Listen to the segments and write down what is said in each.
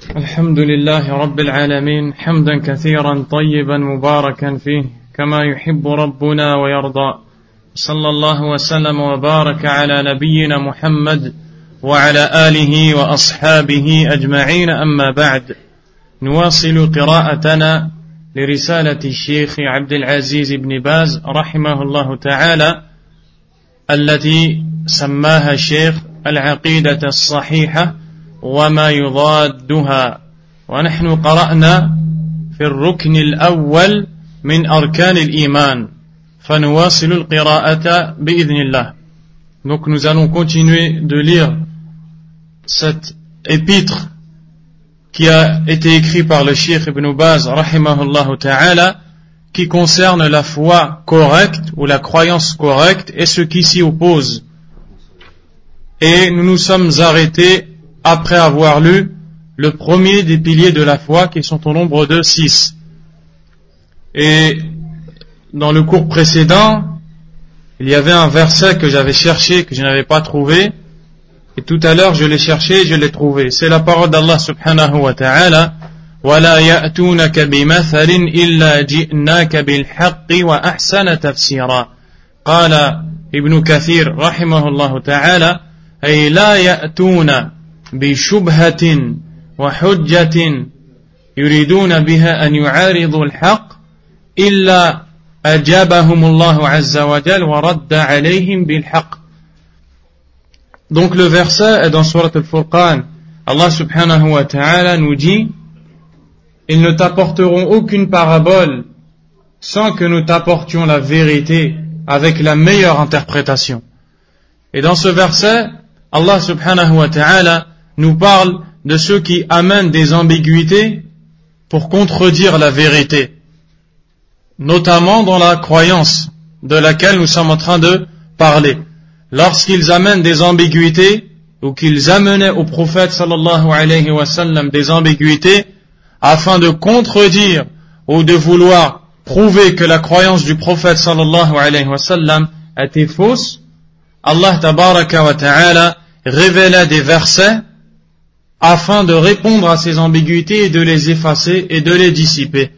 الحمد لله رب العالمين حمدا كثيرا طيبا مباركا فيه كما يحب ربنا ويرضى صلى الله وسلم وبارك على نبينا محمد وعلى آله وأصحابه أجمعين أما بعد نواصل قراءتنا لرسالة الشيخ عبد العزيز بن باز رحمه الله تعالى التي سماها الشيخ العقيدة الصحيحة وما يضادها ونحن قرأنا في الركن الأول من أركان الإيمان فنواصل القراءة بإذن الله. Donc nous allons continuer de lire cet épître qui a été écrit par le Cheikh Ibn Baz rahimahullah ta'ala qui concerne la foi correcte ou la croyance correcte et ce qui s'y oppose. Et nous nous sommes arrêtés après avoir lu le premier des piliers de la foi qui sont au nombre de 6. Et dans le cours précédent, il y avait un verset que j'avais cherché, que je n'avais pas trouvé, et tout à l'heure je l'ai cherché et je l'ai trouvé. C'est la parole d'Allah subhanahu wa ta'ala وَلَا يَأْتُونَكَ بِمَثَلٍ إِلَّا جِئْنَاكَ بِالْحَقِّ وَأَحْسَنَ تَفْسِيرًا. قال ابن كثير رحمه الله تعالى أي لا يأتون بشبهة وحجة يريدون بها أن يعارضوا الحق إلا أجابهم الله عز وجل ورد عليهم بالحق. Donc le verset est dans Surat al-Furqan. Allah subhanahu wa ta'ala nous dit: ils ne t'apporteront aucune parabole sans que nous t'apportions la vérité avec la meilleure interprétation. Et dans ce verset, Allah subhanahu wa ta'ala nous parle de ceux qui amènent des ambiguïtés pour contredire la vérité, notamment dans la croyance de laquelle nous sommes en train de parler. Lorsqu'ils amènent des ambiguïtés, ou qu'ils amenaient au prophète sallallahu alayhi wa sallam des ambiguïtés, afin de contredire ou de vouloir prouver que la croyance du prophète sallallahu alayhi wa sallam était fausse, Allah tabaraka wa ta'ala révélait des versets afin de répondre à ces ambiguïtés et de les effacer et de les dissiper.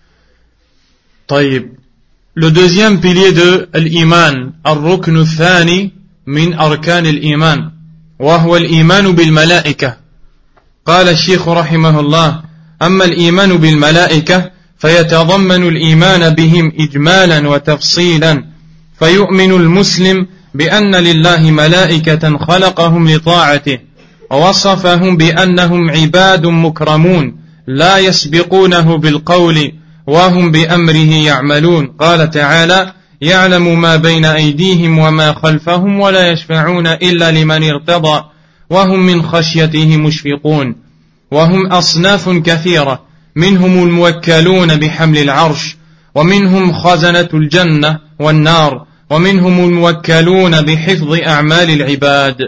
طيب. Le deuxième pilier de l'iman, الركن الثاني من أركان الإيمان وهو الإيمان بالملائكة. قال الشيخ رحمه الله: أما الإيمان بالملائكة فيتضمن الإيمان بهم إجمالا وتفصيلا، فيؤمن المسلم بأن لله ملائكة خلقهم لطاعته ووصفهم بأنهم عباد مكرمون لا يسبقونه بالقول وهم بأمره يعملون. قال تعالى: يعلم ما بين أيديهم وما خلفهم ولا يشفعون إلا لمن ارتضى وهم من خشيته مشفقون. وهم أصناف كثيرة، منهم الموكلون بحمل العرش، ومنهم خزنة الجنة والنار، ومنهم الموكلون بحفظ أعمال العباد.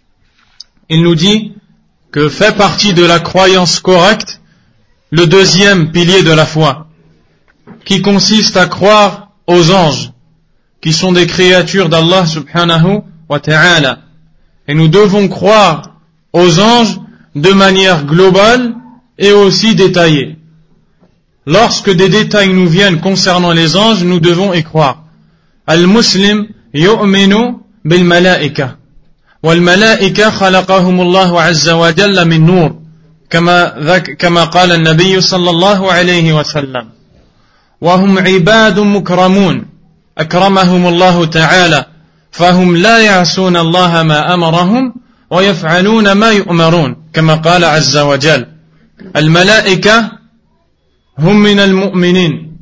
Il nous dit que fait partie de la croyance correcte le deuxième pilier de la foi, qui consiste à croire aux anges, qui sont des créatures d'Allah subhanahu wa ta'ala. Et nous devons croire aux anges de manière globale et aussi détaillée. Lorsque des détails nous viennent concernant les anges, nous devons y croire. Al-Muslim yu'minu bil-malaika. Wal-malaika khalaqahum Allahu azza wa jalla min nur. Kama qala al-Nabiy sallallahu alayhi wa sallam. Wa hum ibadun mukramun. Akramahum Allahu ta'ala. Fahum la ya'suna Allah ma amarahum. ويفعلون ما يؤمرون كما قال عز وجل. الملائكة هم من المؤمنين.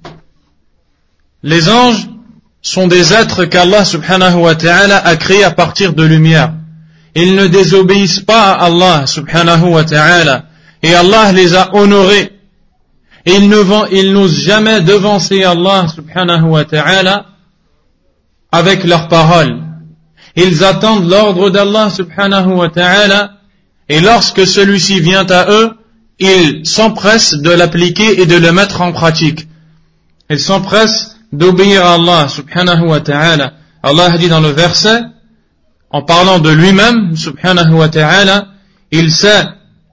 Les anges sont des êtres qu'Allah subhanahu wa ta'ala a créés à partir de lumière. Ils ne désobéissent pas à Allah subhanahu wa ta'ala et Allah les a honorés. Et ils n'osent jamais devancer Allah subhanahu wa ta'ala avec leurs paroles. Ils attendent l'ordre d'Allah subhanahu wa ta'ala et lorsque celui-ci vient à eux, ils s'empressent de l'appliquer et de le mettre en pratique. Ils s'empressent d'obéir à Allah subhanahu wa ta'ala. Allah dit dans le verset, en parlant de lui-même subhanahu wa ta'ala, il sait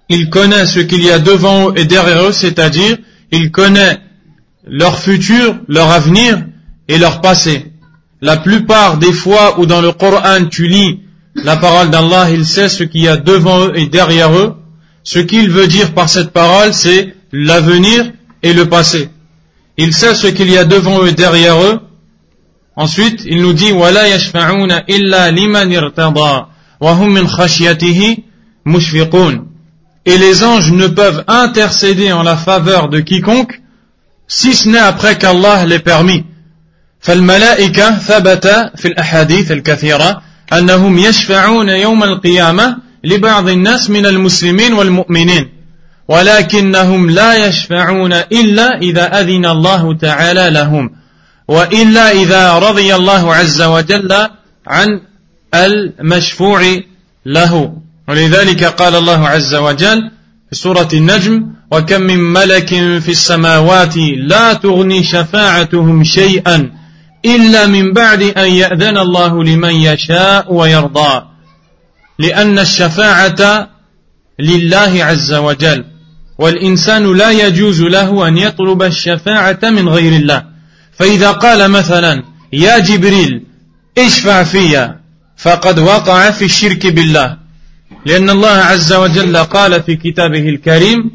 il connaît ce qu'il y a devant eux et derrière eux, c'est-à-dire, il connaît leur futur, leur avenir et leur passé. La plupart des fois où dans le Coran tu lis la parole d'Allah, il sait ce qu'il y a devant eux et derrière eux. Ce qu'il veut dire par cette parole, c'est l'avenir et le passé. Il sait ce qu'il y a devant eux et derrière eux. Ensuite, il nous dit وَلَا يَشْفَعُونَ إِلَّا لِمَنِ ارْتَضَى وَهُمْ مِنْ خَشْيَتِهِ مُشْفِقُونَ. Et les anges ne peuvent intercéder en la faveur de quiconque, si ce n'est après qu'Allah l'ait permis. فالملائكة ثبت في الأحاديث الكثيرة أنهم يشفعون يوم القيامة لبعض الناس من المسلمين والمؤمنين ولكنهم لا يشفعون إلا إذا أذن الله تعالى لهم وإلا إذا رضي الله عز وجل عن المشفوع له. ولذلك قال الله عز وجل في سورة النجم وكم من ملك في السماوات لا تغني شفاعتهم شيئا إلا من بعد أن يأذن الله لمن يشاء ويرضى لأن الشفاعة لله عز وجل والإنسان لا يجوز له أن يطلب الشفاعة من غير الله. فإذا قال مثلا يا جبريل اشفع فيا فقد وقع في الشرك بالله لأن الله عز وجل قال في كتابه الكريم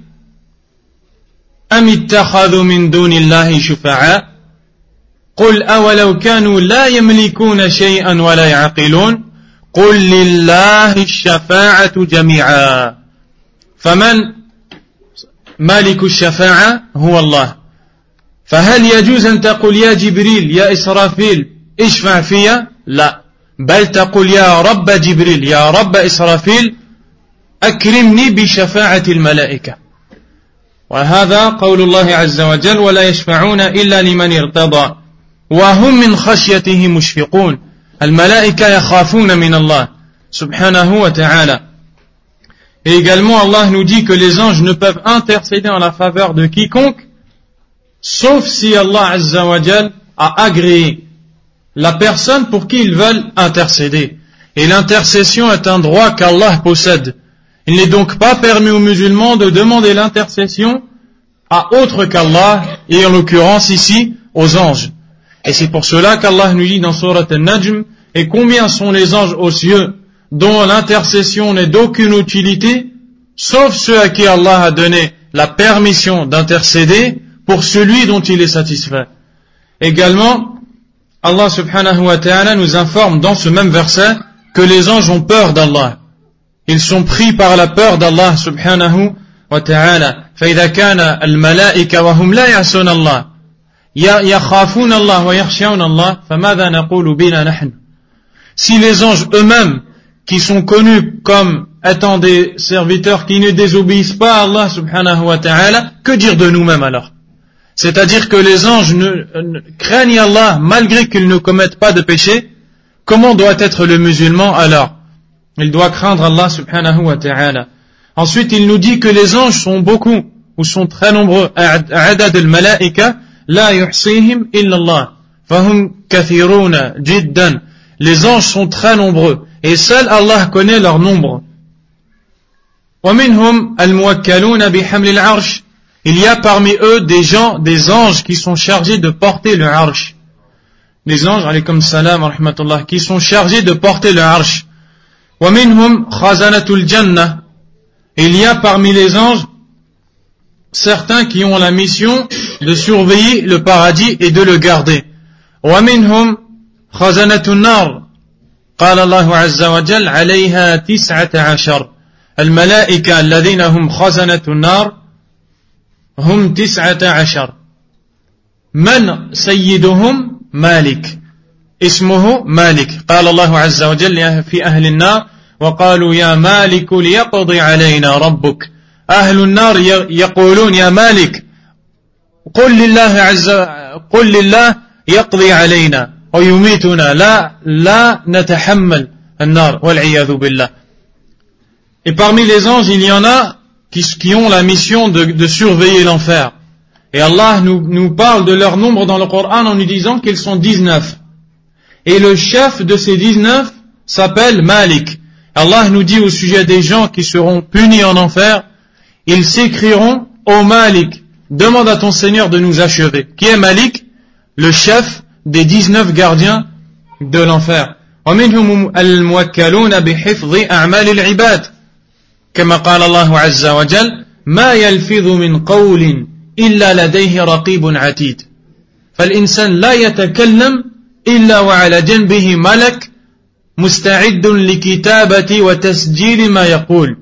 أم اتخذوا من دون الله شفعاء قل أولو كانوا لا يملكون شيئا ولا يعقلون قل لله الشفاعة جميعا فمن مالك الشفاعة هو الله. فهل يجوز أن تقول يا جبريل يا إسرافيل اشفع فيا؟ لا، بل تقول يا رب جبريل يا رب إسرافيل أكرمني بشفاعة الملائكة. وهذا قول الله عز وجل ولا يشفعون إلا لمن ارتضى وهم من خشيته مشفقون. الملائكة يخافون من الله سبحانه وتعالى. Et également Allah nous dit que les anges ne peuvent intercéder en la faveur de quiconque sauf si Allah Azza wa Jal a agréé la personne pour qui ils veulent intercéder. Et l'intercession est un droit qu'Allah possède. Il n'est donc pas permis aux musulmans de demander l'intercession à autre qu'Allah, et en l'occurrence ici aux anges. Et c'est pour cela qu'Allah nous dit dans Surat Al-Najm, et combien sont les anges aux cieux dont l'intercession n'est d'aucune utilité, sauf ceux à qui Allah a donné la permission d'intercéder pour celui dont il est satisfait. Également, Allah subhanahu wa ta'ala nous informe dans ce même verset que les anges ont peur d'Allah. Ils sont pris par la peur d'Allah subhanahu wa ta'ala. فإذا كان الملائكة وهم لا يعصون الله يخافون الله ويخشون الله فماذا نقول بنا نحن. Si les anges eux-mêmes, qui sont connus comme étant des serviteurs qui ne désobéissent pas à Allah subhanahu wa ta'ala, que dire de nous-mêmes alors? C'est-à-dire que les anges craignent Allah malgré qu'ils ne commettent pas de péché. Comment doit être le musulman alors? Il doit craindre Allah subhanahu wa ta'ala. Ensuite, il nous dit que les anges sont beaucoup, ou sont très nombreux. A'adad al-mala'ika la yuhsihim illa Allah. Fahum kathiruna jiddan. Les anges sont très nombreux, et seul Allah connaît leur nombre. Wa minhum al-muwakkaluna bihamli al-arsh. Il y a parmi eux des anges qui sont chargés de porter le arsh. Les anges, alaykum salam wa rahmatullah, qui sont chargés de porter le arsh. Wa minhum khazanatul jannah. Il y a parmi les anges certains qui ont la mission de surveiller le paradis et de le garder. Wa minhum khazanatun nar. قال الله عز وجل عليها 19 الملائكة الذين هم خزنة النار هم 19 من سيدهم مالك اسمه مالك. قال الله عز وجل في أهل النار وقالوا يا مالك ليقضي علينا ربك. أهل النار يقولون يا مالك قل لله يقضي علينا ويميتنا لا نتحمل النار والعياذ بالله. Et parmi les anges, il y en a qui ont la mission de surveiller l'enfer. Et Allah nous parle de leur nombre dans le Coran en nous disant qu'ils sont 19. Et le chef de ces 19 s'appelle Malik. Allah nous dit au sujet des gens qui seront punis en enfer, ils s'écrieront: Ô Malik, demande à ton Seigneur de nous achever. Qui est Malik? Le chef des 19 gardiens de l'enfer. ومنهم الموكلون بحفظ أعمال العباد كما قال الله عز وجل ما يلفظ من قول إلا لديه رقيب عتيد. فالإنسان لا يتكلم إلا وعلى جنبه ملك مستعد لكتابة وتسجيل ما يقول.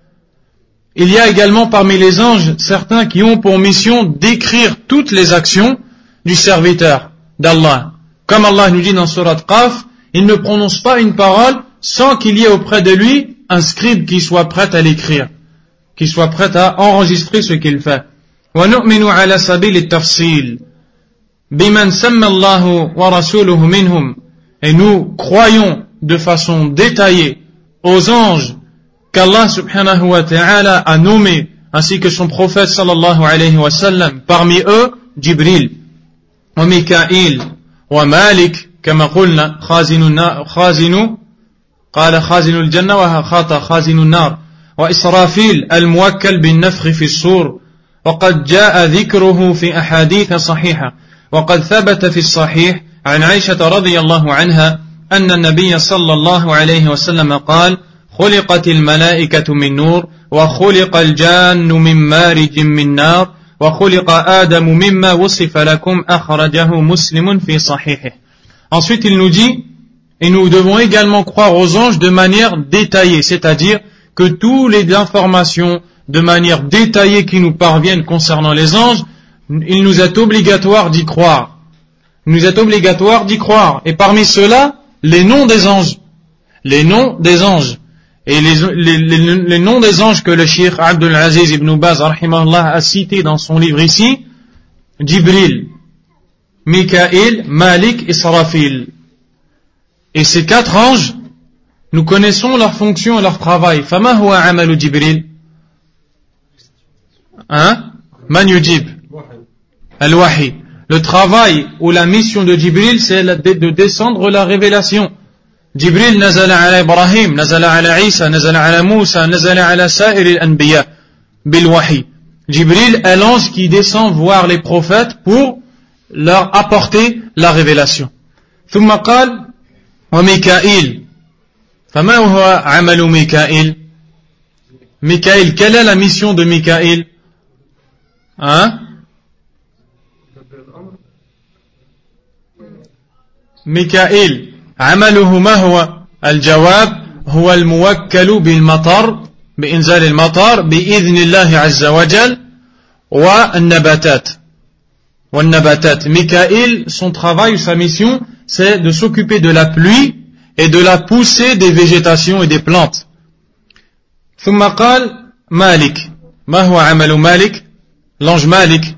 Il y a également parmi les anges certains qui ont pour mission d'écrire toutes les actions du serviteur d'Allah. Comme Allah nous dit dans Surat Qaf, il ne prononce pas une parole sans qu'il y ait auprès de lui un scribe qui soit prêt à l'écrire, qui soit prêt à enregistrer ce qu'il fait. وَنُؤْمِنُ عَلَى سَبِيلِ التَّفْصِيلِ بِمَنْ سَمَّ اللَّهُ وَرَسُولُهُ مِنْهُمْ. Et nous croyons de façon détaillée aux anges qu'Allah subhanahu wa ta'ala a nommé, ainsi que son prophète sallallahu alayhi wa sallam, parmi eux Jibril, wa Mikaïl, wa Malik, كما قلنا خازن قال خازن الجنة وخاطأ خازن النار، وإسرافيل الموكل بالنفخ في الصور، وقد جاء ذكره في أحاديث صحيحة، وقد ثبت في الصحيح عن عائشة رضي الله عنها أن النبي صلى الله عليه وسلم قال: خلقت الملائكة من نور، وخلق الجان من مارج من نار، وخلق آدم مما وصف لكم أخرجه مسلم في صحيحه. Ensuite, il nous dit, et nous devons également croire aux anges de manière détaillée, c'est-à-dire que toutes les informations de manière détaillée qui nous parviennent concernant les anges, il nous est obligatoire d'y croire. Il nous est obligatoire d'y croire. Et parmi ceux-là, les noms des anges. Les noms des anges. Et les noms des anges que le Cheikh Abdul Aziz ibn Baz rahimahullah a cité dans son livre ici: Jibril, Mikaïl, Malik, Israfil. Et ces 4 anges, nous connaissons leur fonction et leur travail. Fama huwa amalu Jibril? Man yujib? Al-Wahi. Le travail ou la mission de Jibril, c'est de descendre la révélation. Jibril nazala ala Ibrahim, nazala ala Isa, nazala ala Moussa, nazala ala sa'ir al-anbiya bil wahi. Jibril est l'ange qui descend voir les prophètes pour leur apporter la révélation. ثم قال: وميكائيل. فما هو عمل ميكائيل? Mikaïl, quelle est la mission de Mikaïl? ميكائيل عمله ما هو؟ الجواب هو الموكل بالمطر، بإنزال المطر بإذن الله عز وجل، والنباتات. Mikaïl, son travail ou sa mission, c'est de s'occuper de la pluie et de la poussée des végétations et des plantes. ثم قال: مالك. ما هو عمل مالك؟ L'ange Malik.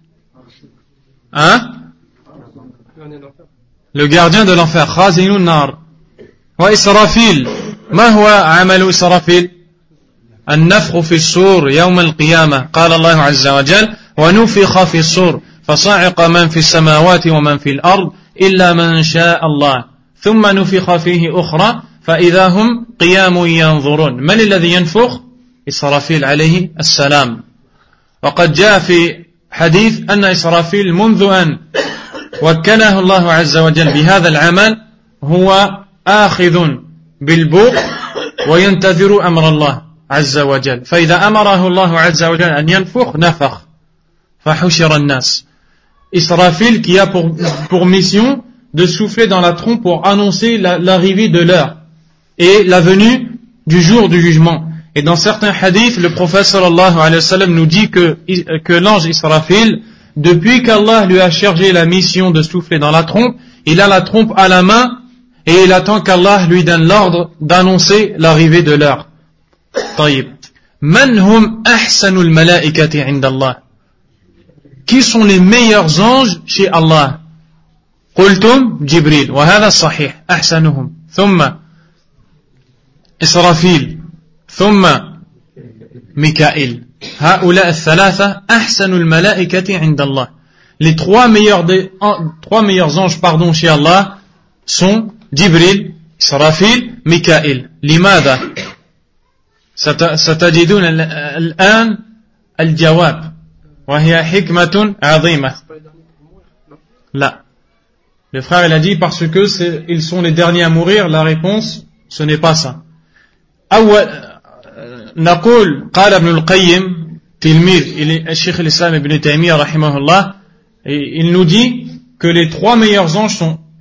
Le gardien de l'enfer. خازن النار. وإسرافيل. ما هو عمل إسرافيل؟ النفخ في الصور يوم القيامة. قال الله عز وجل: ونفخ في الصور فصعق من في السماوات ومن في الأرض إلا من شاء الله ثم نفخ فيه أخرى فإذا هم قيام ينظرون. من الذي ينفخ؟ إسرافيل عليه السلام. وقد جاء في حديث أن إسرافيل منذ أن وكله الله عز وجل بهذا العمل هو آخذ بالبوق وينتظر أمر الله عز وجل، فإذا أمره الله عز وجل أن ينفخ نفخ فحشر الناس. Israfil qui a pour mission de souffler dans la trompe pour annoncer l'arrivée de l'heure et la venue du jour du jugement. Et dans certains hadiths, le prophète sallallahu alayhi wa sallam nous dit que l'ange Israfil, depuis qu'Allah lui a chargé la mission de souffler dans la trompe, il a la trompe à la main et il attend qu'Allah lui donne l'ordre d'annoncer l'arrivée de l'heure. طيب. من هم أحسن الملائكة عند الله? Qui sont les meilleurs anges chez Allah? قلتم جبريل وهذا صحيح أحسنهم، ثم إسرافيل، ثم ميكائيل. هؤلاء الثلاثة أحسن الملائكة عند الله. Les trois meilleurs anges chez Allah sont Jibril, إسرافيل، ميكائيل. لماذا؟ ستجدون الآن al-jawab. Wa hiya hikmatun 'azima. Là. Le frère, il a dit parce que ils sont les derniers à mourir. La réponse, ce n'est pas ça. نقول قال ابن القيم تلميذ الشيخ الإسلام ابن تيمية رحمه الله, il nous dit que les trois meilleurs anges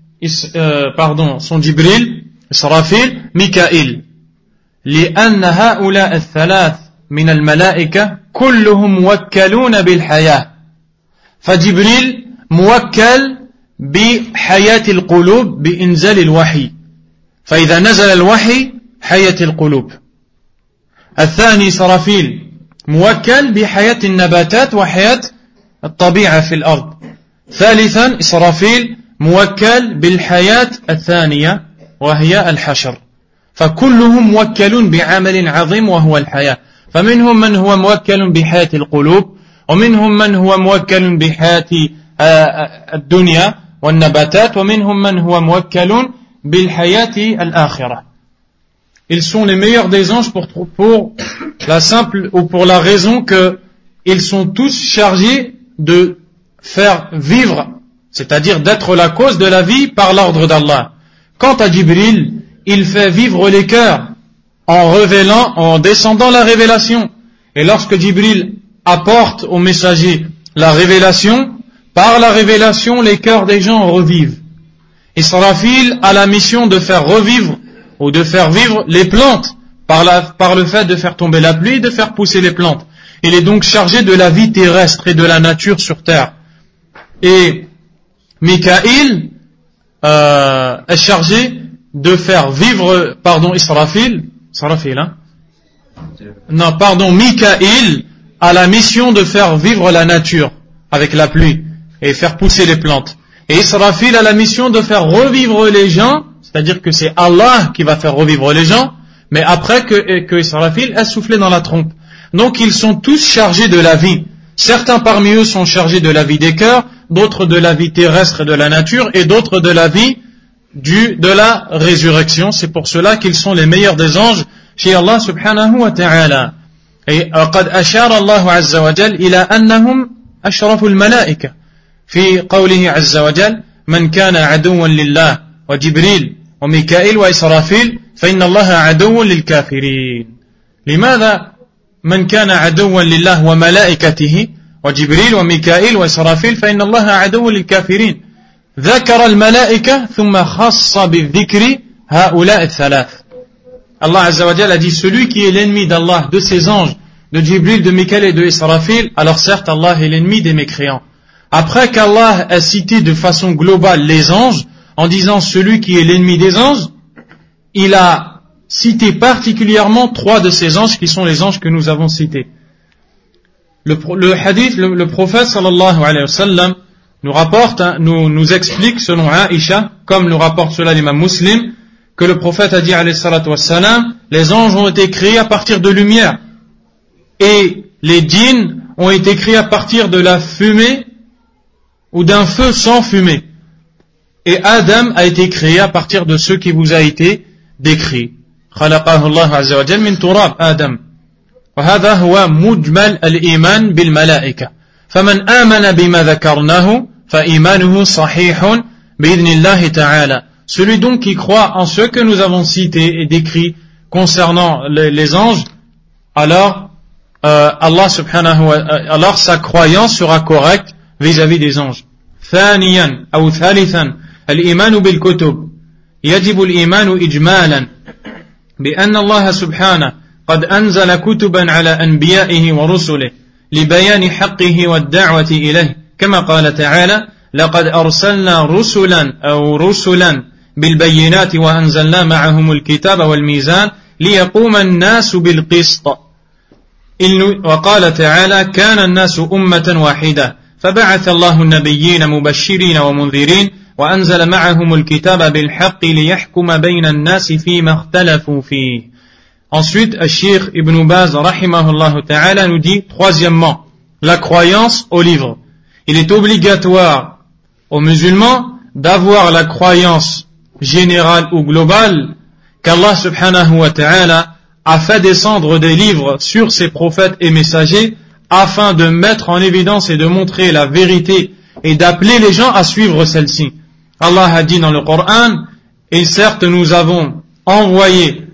sont Jibril, Israfil, Mikaïl. لأن هؤلاء الثلاث من الملائكة كلهم موكلون بالحياة. فجبريل موكل بحياة القلوب بإنزال الوحي, فإذا نزل الوحي حياة القلوب. الثاني إسرافيل موكل بحياة النباتات وحياة الطبيعة في الأرض. ثالثا إسرافيل موكل بالحياة الثانية وهي الحشر. فكلهم موكلون بعمل عظيم وهو الحياة. فمنهم من هو موكل بحياة القلوب, ومنهم من هو موكل بحياة الدنيا والنباتات, ومنهم من هو موكل بالحياة الآخرة. Ils sont les meilleurs des anges pour la simple ou pour la raison que ils sont tous chargés de faire vivre, c'est-à-dire d'être la cause de la vie par l'ordre d'Allah. Quant à Jibril, il fait vivre les cœurs en descendant la révélation. Et lorsque Jibril apporte aux messagers la révélation, par la révélation, les cœurs des gens revivent. Israfil a la mission de faire revivre ou de faire vivre les plantes par le fait de faire tomber la pluie et de faire pousser les plantes. Il est donc chargé de la vie terrestre et de la nature sur terre. Et Mikaïl est chargé de faire vivre, Mikaïl a la mission de faire vivre la nature avec la pluie et faire pousser les plantes. Et Israfil a la mission de faire revivre les gens, c'est-à-dire que c'est Allah qui va faire revivre les gens, mais après que Israfil a soufflé dans la trompe. Donc ils sont tous chargés de la vie. Certains parmi eux sont chargés de la vie des cœurs, d'autres de la vie terrestre et de la nature, et d'autres de la vie de la résurrection. C'est pour cela qu'ils sont les meilleurs des anges chez Allah subhanahu wa ta'ala. Et قد أشار الله عز وجل إلى أنهم أشرف الملائكة في قوله عز وجل من كان عدوا لله وجبريل وميكائيل وإسرافيل فإن الله عدو للكافرين. لماذا من كان عدوا لله وملائكته وجبريل وميكائيل وإسرافيل فإن الله عدو للكافرين؟ ذكر الملائكة ثم خص بالذكر هؤلاء الثلاث. Allah Azza wa Jalla a dit celui qui est l'ennemi d'Allah, de ses anges, de Jibril, de Mikaël et de Israfil, alors certes Allah est l'ennemi des mécréants. Après qu'Allah a cité de façon globale les anges, en disant celui qui est l'ennemi des anges, il a cité particulièrement trois de ces anges qui sont les anges que nous avons cités. Le hadith, le prophète sallallahu alayhi wa sallam nous rapporte, nous explique selon Aïcha, comme nous rapporte cela l'imam Muslim, que le prophète a dit alayhi salatu wassalam, les anges ont été créés à partir de lumière et les djinns ont été créés à partir de la fumée ou d'un feu sans fumée. Et Adam a été créé à partir de ce qui vous a été décrit. خلقه الله عز وجل من تراب آدم. وهذا هو مجمل الإيمان بالملائكة. فمن آمن بما ذكرناه فإيمانه صحيح بإذن الله تعالى. Celui donc qui croit en ce que nous avons cité et décrit concernant les anges, alors Allah subhanahu wa alors sa croyance sera correcte vis-à-vis des anges. ثانيا أو ثالثا الإيمان بالكتب. يجب الإيمان إجمالا بأن الله سبحانه قد أنزل كتبا على أنبيائه ورسله لبيان حقه والدعوة إليه كما قال تعالى لقد أرسلنا رسلا بالبينات وأنزلنا معهم الكتاب والميزان ليقوم الناس بالقسط وقال تعالى كان الناس أمة واحدة فبعث الله النبيين مبشرين ومنذرين وأنزل معهم الكتاب بالحق ليحكم بين الناس فيما اختلفوا فيه. Ensuite, Cheikh Ibn Baz rahimahullah ta'ala nous dit, troisièmement, la croyance au livre. Il est obligatoire aux musulmans d'avoir la croyance générale ou globale qu'Allah subhanahu wa ta'ala a fait descendre des livres sur ses prophètes et messagers afin de mettre en évidence et de montrer la vérité et d'appeler les gens à suivre celle-ci. Allah a dit dans le Coran, et certes nous avons envoyé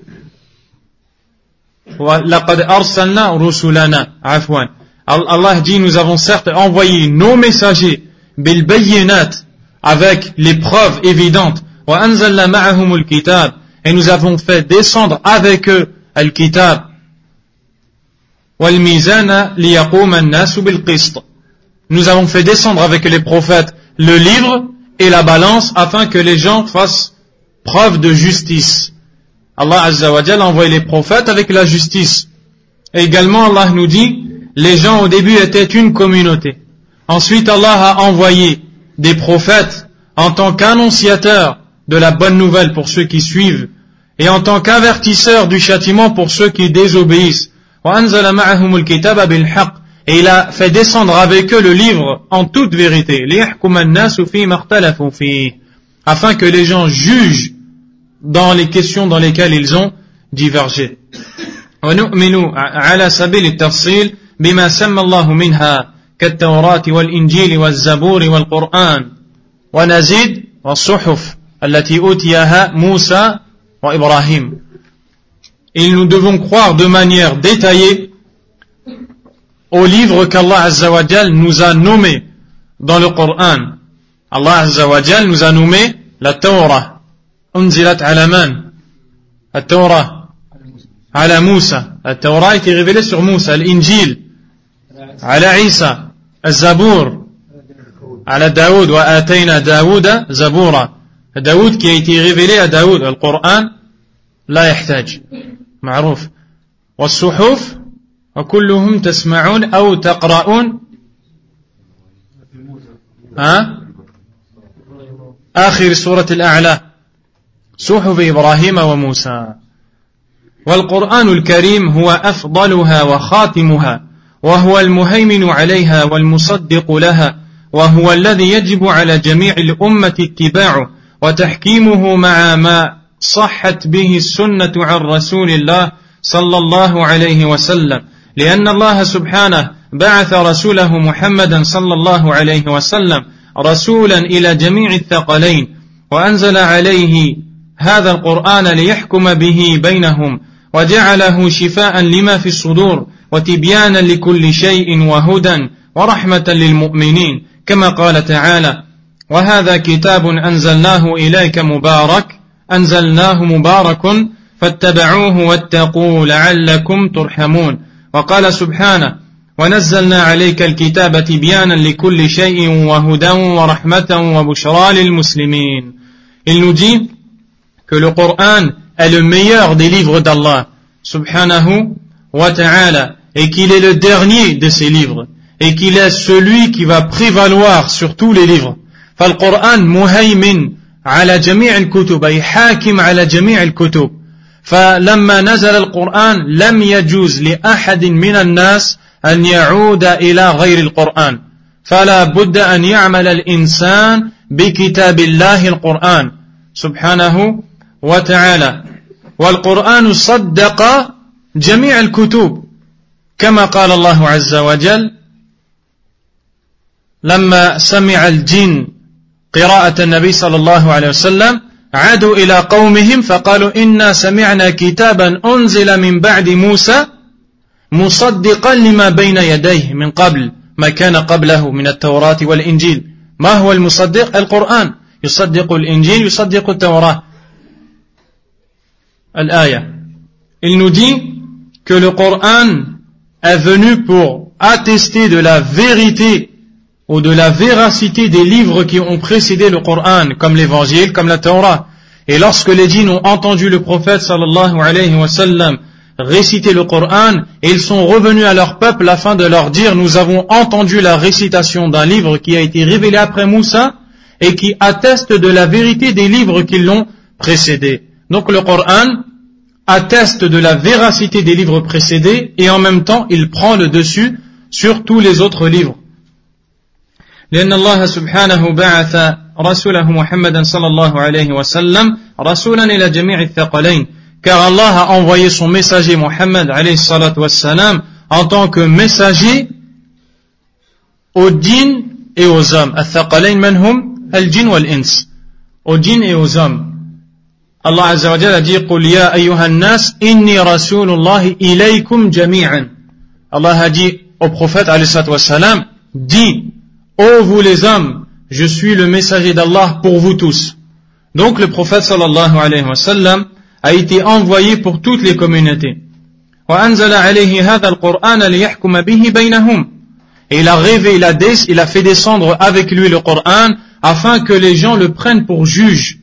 laqad arsalna rusulana afwan. Allah dit nous avons certes envoyé nos messagers bil bayyinat avec les preuves évidentes wa anzalna ma'ahumul kitab et nous avons fait descendre avec eux al-kitab wal mizana liyaquma an-nasu bil qist. Nous avons fait descendre avec les prophètes le livre et la balance afin que les gens fassent preuve de justice. Allah Azza wa Jalla a envoyé les prophètes avec la justice. Et également Allah nous dit, les gens au début étaient une communauté. Ensuite Allah a envoyé des prophètes en tant qu'annonciateurs de la bonne nouvelle pour ceux qui suivent et en tant qu'avertisseurs du châtiment pour ceux qui désobéissent. وَأَنزَلَ مَعَهُمُ الْكِتَابَ بِالْحَقِّ. Et il a fait descendre avec eux le livre en toute vérité. لِيَحْكُمَ النَّاسُ فِي مَا اخْتَلَفُوا فِيهِ. Afin que les gens jugent dans les questions dans lesquelles ils ont divergé. ونؤمن على سبيل التفصيل بما سمى الله منها كالتوراة والإنجيل والزبور والقرآن ونزيد والصحف التي أوتيها موسى وإبراهيم. Et nous devons croire de manière détaillée au livre qu'Allah Azza wa Jal nous a nommé dans le Coran. Allah Azza wa Jal nous a nommé la Torah. أنزلت على من؟ التوراة على موسى. التوراة était révélée sur Moussa. الإنجيل على عيسى. الزبور على داود. وآتينا داود زبورا. داود qui a été révélé à Daoud. القرآن لا يحتاج معروف. والصحف وكلهم تسمعون أو تقرؤون آخر سورة الأعلى صحف إبراهيم وموسى. والقرآن الكريم هو أفضلها وخاتمها وهو المهيمن عليها والمصدق لها وهو الذي يجب على جميع الأمة اتباعه وتحكيمه مع ما صحت به السنة عن رسول الله صلى الله عليه وسلم لأن الله سبحانه بعث رسوله محمدا صلى الله عليه وسلم رسولا إلى جميع الثقلين وأنزل عليه هذا القرآن ليحكم به بينهم وجعله شفاء لما في الصدور وتبيانا لكل شيء وهدى ورحمة للمؤمنين كما قال تعالى وهذا كتاب أنزلناه إليك مبارك فاتبعوه واتقوا لعلكم ترحمون وقال سبحانه ونزلنا عليك الكتاب تبيانا لكل شيء وهدى ورحمة وبشرى للمسلمين. Il nous dit que le Coran est le meilleur des livres d'Allah subhanahu wa ta'ala et qu'il est le dernier de ces livres et qu'il est celui qui va prévaloir sur tous les livres. فالقرآن مهيمن على جميع الكتب أي حاكم على جميع الكتب. فلما نزل القرآن لم يجوز لأحد من الناس أن يعود إلى غير القرآن فلا بد أن يعمل الإنسان بكتاب الله القرآن سبحانه وتعالى. والقرآن صدق جميع الكتب كما قال الله عز وجل لما سمع الجن قراءة النبي صلى الله عليه وسلم عادوا إلى قومهم فقالوا إنا سمعنا كتابا أنزل من بعد موسى مصدقا لما بين يديه من قبل ما كان قبله من التوراة والإنجيل. ما هو المصدق؟ القرآن يصدق الإنجيل يصدق التوراة. الآية. Il nous dit que le Coran est venu pour attester de la vérité ou de la véracité des livres qui ont précédé le Coran, comme l'Évangile, comme la Torah. Et lorsque les djinns ont entendu le prophète sallallahu alayhi wa sallam réciter le Coran, et ils sont revenus à leur peuple afin de leur dire nous avons entendu la récitation d'un livre qui a été révélé après Moussa et qui atteste de la vérité des livres qui l'ont précédé. Donc le Coran atteste de la véracité des livres précédés et en même temps il prend le dessus sur tous les autres livres. لأن الله سبحانه بعث رسوله محمدا صلى الله عليه وسلم رسولا إلى جميع الثقلين. Car Allah a envoyé son messager Muhammad alayhi salatu wassalam en tant que messager aux djinns et aux hommes. Al-thaqalayn manhum al-jinn wal-ins. Aux djinns et aux hommes. Allah Azza wa Jalla a dit Qul ya ayyuhan nas inni rasulullahi ilaykum jami'an. Allah a dit au prophète alayhi salatu wassalam, dis, ô vous les hommes, je suis le messager d'Allah pour vous tous. Donc le prophète sallallahu alayhi wa sallam a été envoyé pour toutes les communautés. وأنزل عليه هذا القرآن ليحكم به بينهم. Et il a fait descendre avec lui le Coran afin que les gens le prennent pour juge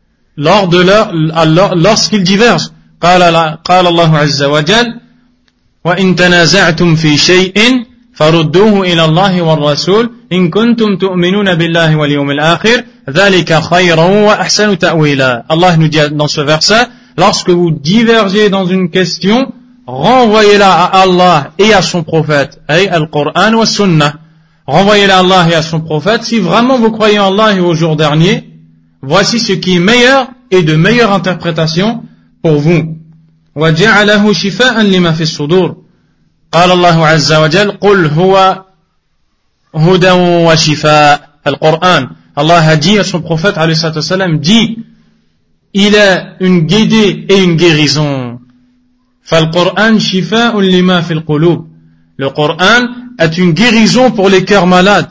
lorsqu'ils divergent. قال الله عز وجل وإن تنازعتم في شيء فردوه إلى الله والرسول إن كنتم تؤمنون بالله واليوم الآخر ذلك خيرا وأحسن تأويلا. Allah nous dit dans ce verset, lorsque vous divergez dans une question, renvoyez-la à Allah et à son prophète, et al-Qur'an wa sunnah. Renvoyez-la à Allah et à son prophète. Si vraiment vous croyez en Allah et au jour dernier, voici ce qui est meilleur et de meilleure interprétation pour vous. وَجَعَلَهُ شِفَاءً لِمَا فِي الصُّدُورِ. قال الله عز وجل قل هو هدى وشفاء. القرآن. Allah a dit à son prophète alayhi salatu wassalam, dit, il est une guidée et une guérison. فالقرآن شفاء لما في القلوب. Le Coran est une guérison pour les cœurs malades.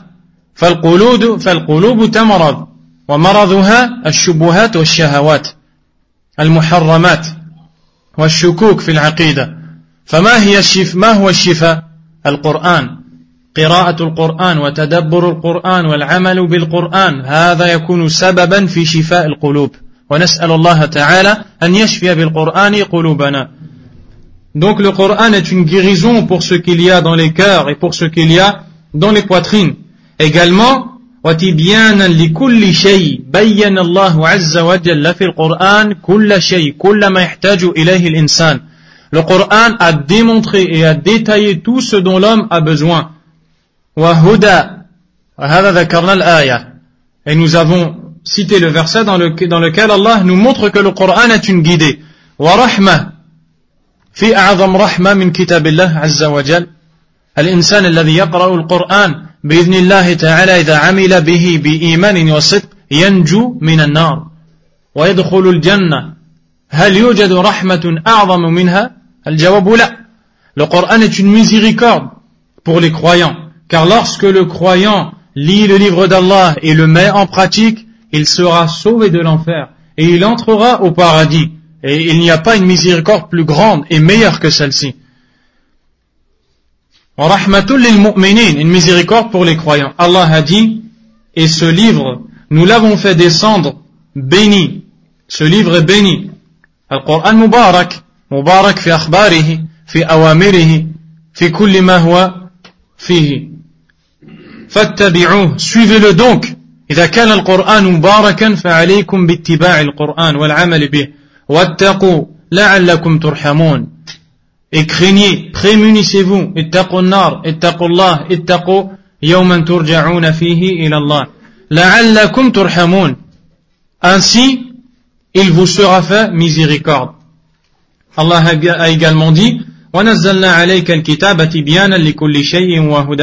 فالقلوب تمرض ومرضها الشبهات والشهوات المحرمات والشكوك في العقيدة. ما هو الشفاء؟ القرآن. قراءة القرآن وتدبر القرآن والعمل بالقرآن هذا يكون سببا في شفاء القلوب. ونسأل الله تعالى أن يشفي بالقرآن قلوبنا. Donc le Coran est une guérison pour ce qu'il y a dans les cœurs et pour ce qu'il y a dans les poitrines. Également, وَتِبْيَانًا لِكُلِّ شَيْءٍ بَيَّنَ اللَّهُ عَزَّ وَجَلَّ فِي الْقُرْآنِ كُلَّ شَيْءٍ كُلَّ مَا يَحْتَاجُ إِلَيْهِ الْإِنسَانِ. Le Coran a démontré et a détaillé tout ce dont l'homme a besoin. وَهُدَى وَهَذَا ذَكَرْنَا الْآيَةِ. Et nous avons cité le verset dans lequel Allah nous montre que le Coran est une guidée. وَرَحْمَةً. في أعظم رحمة من كتاب الله عز وجل الإنسان الذي يقرأ القرآن بإذن الله تعالى إذا عمل به بإيمان وصدق ينجو من النار ويدخل الجنة. هل يوجد رحمة أعظم منها؟ الجواب لا. Le Coran est une miséricorde pour les croyants, car lorsque le croyant lit le livre d'Allah et le met en pratique, il sera sauvé de l'enfer et il entrera au paradis. Et il n'y a pas une miséricorde plus grande et meilleure que celle-ci. Une miséricorde pour les croyants. Allah a dit, et ce livre, nous l'avons fait descendre béni. Ce livre est béni. Al-Qur'an Mubarak. Mubarak fi akhbarihi, fi awamirihi, fi kulli ma huwa fihi. Fattabi'uh. Suivez-le donc. إذا كان القرآن مباركا فعليكم باتباع القرآن والعمل به. واتقوا لعلكم ترحمون. Et craignez, prémunissez-vous. اتقوا النار, اتقوا الله, اتقوا يوما ترجعون فيه إلى الله. لعلكم ترحمون. Ainsi, il vous sera fait miséricorde. Allah a également dit ونزلنا عليك الكتاب تبيانا لكل شيء وهدى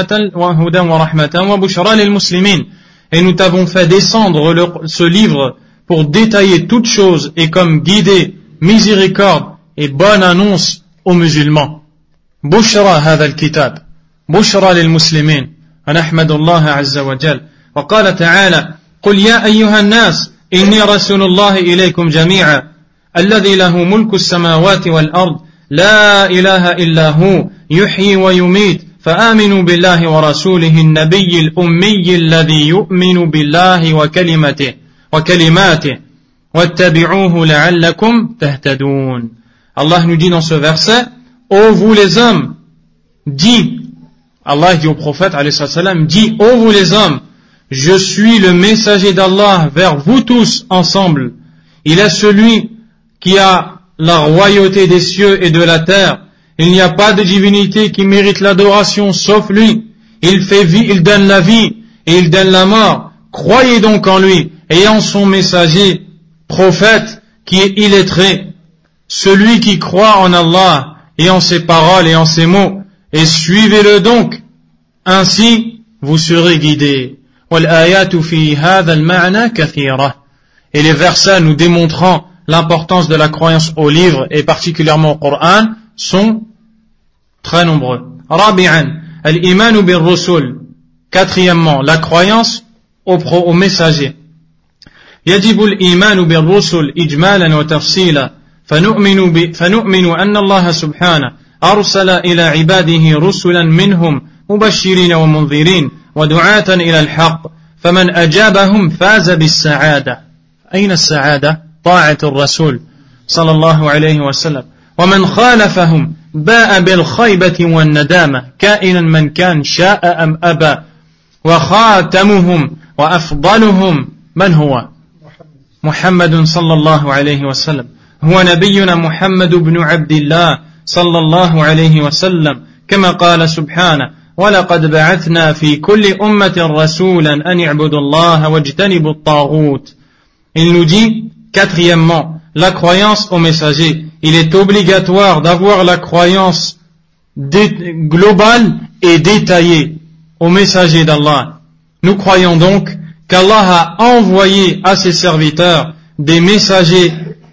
ورحمة وبشرى للمسلمين. Et nous t'avons fait descendre ce livre pour détailler toutes choses et comme guider, miséricorde et bonne annonce aux musulmans. بشرى هذا الكتاب بشرى للمسلمين. ونحمد الله عز وجل. وقال تعالى قل يا أيها الناس إني رسول الله إليكم جميعا الذي له ملك السماوات والأرض لا إله إلا هو يحيي ويميت فآمنوا بالله ورسوله النبي الأمي الذي يؤمن بالله وكلماته واتبعوه لعلكم تهتدون. Allah nous dit dans ce verset, ô vous les hommes, dis, Allah dit au prophète alayhi salam, dis, ô vous les hommes, je suis le messager d'Allah vers vous tous ensemble. Il est celui qui a la royauté des cieux et de la terre. Il n'y a pas de divinité qui mérite l'adoration sauf lui. Il donne la vie et il donne la mort. Croyez donc en lui et en son messager, prophète qui est illettré. Celui qui croit en Allah et en ses paroles et en ses mots, et suivez-le donc, ainsi vous serez guidés. وَالْآيَاتُ فِي هَذَا الْمَعْنَى كَثِيرَةٌ. Et les versets nous démontrant l'importance de la croyance au livre et particulièrement au Coran sont très nombreux. رابعا الإيمان بالرسل. Quatrièmement, la croyance aux messagers. يجب الإيمان بالرسل إجمالا وتفصيلا فنؤمن أن الله سبحانه أرسل إلى عباده رسلا منهم مبشرين ومنذرين ودعاة إلى الحق فمن أجابهم فاز بالسعادة. أين السعادة؟ طاعة الرسول صلى الله عليه وسلم. ومن خالفهم باء بالخيبة والندامة كائنا من كان شاء أم أبى. وخاتمهم وأفضلهم من هو؟ محمد صلى الله عليه وسلم. هو نبينا محمد بن عبد الله صلى الله عليه وسلم كما قال سبحانه ولقد بعثنا في كل أمة رسولا أن يعبدوا الله واجتنبوا الطاغوت. Il nous dit, quatrièmement, la croyance aux messagers. Il est obligatoire d'avoir la croyance globale et détaillée aux messagers d'Allah. Nous croyons donc qu'Allah a envoyé à ses serviteurs des messagers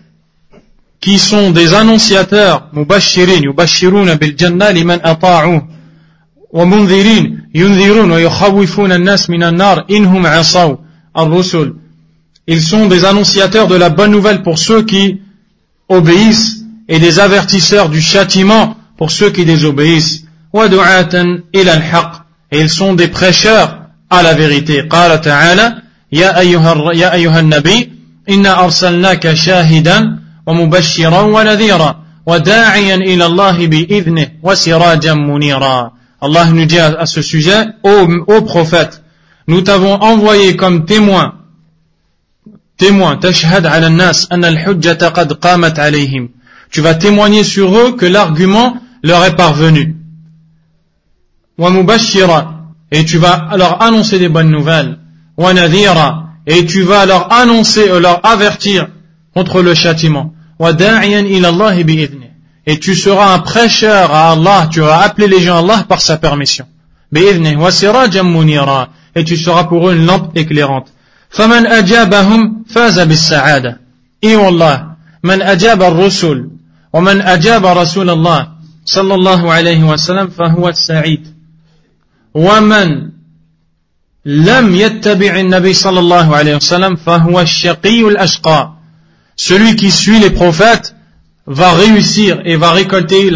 qui sont des annonciateurs, mubashirin, yubashiruna bil jannah liman ata'uh, wa munzirin, yunzirun wa yukhawifuna an-nas min an-nar inhum asaw ar-rusul. Ils sont des annonciateurs de la bonne nouvelle pour ceux qui obéissent et des avertisseurs du châtiment pour ceux qui désobéissent. Wa du'atan ila al-haq. Et ils sont des prêcheurs à la vérité. Qala ta'ala ya ayyuha an-nabi inna arsalnaka shahidan wa mubashiran wa nadhira wa da'iyan ila Allah bi'idhnihi wa sirajan munira. Allah nous dit à ce sujet, ô prophète, nous t'avons envoyé comme témoin, tashhad ala an-nas anna al-hujjata qad qamat alayhim. Tu vas témoigner sur eux que l'argument leur est parvenu. Wa mubashira, et tu vas leur annoncer des bonnes nouvelles. Wa nadhira, et tu vas leur annoncer, leur avertir contre le châtiment. Wa da'iyan ila Allah bi'idhnihi, et tu seras un prêcheur à Allah, tu vas appeler les gens à Allah par sa permission. Bi'idhnihi wa sirajan munira, et tu seras pour eux une lampe éclairante. فمن أجابهم فاز بالسعادة. إي والله من أجاب الرسل ومن أجاب رسول الله صلى الله عليه وسلم فهو السعيد. ومن لم يتبع النبي صلى الله عليه وسلم فهو الشقي الأشقى. Celui qui suit les prophètes va réussir et va récolter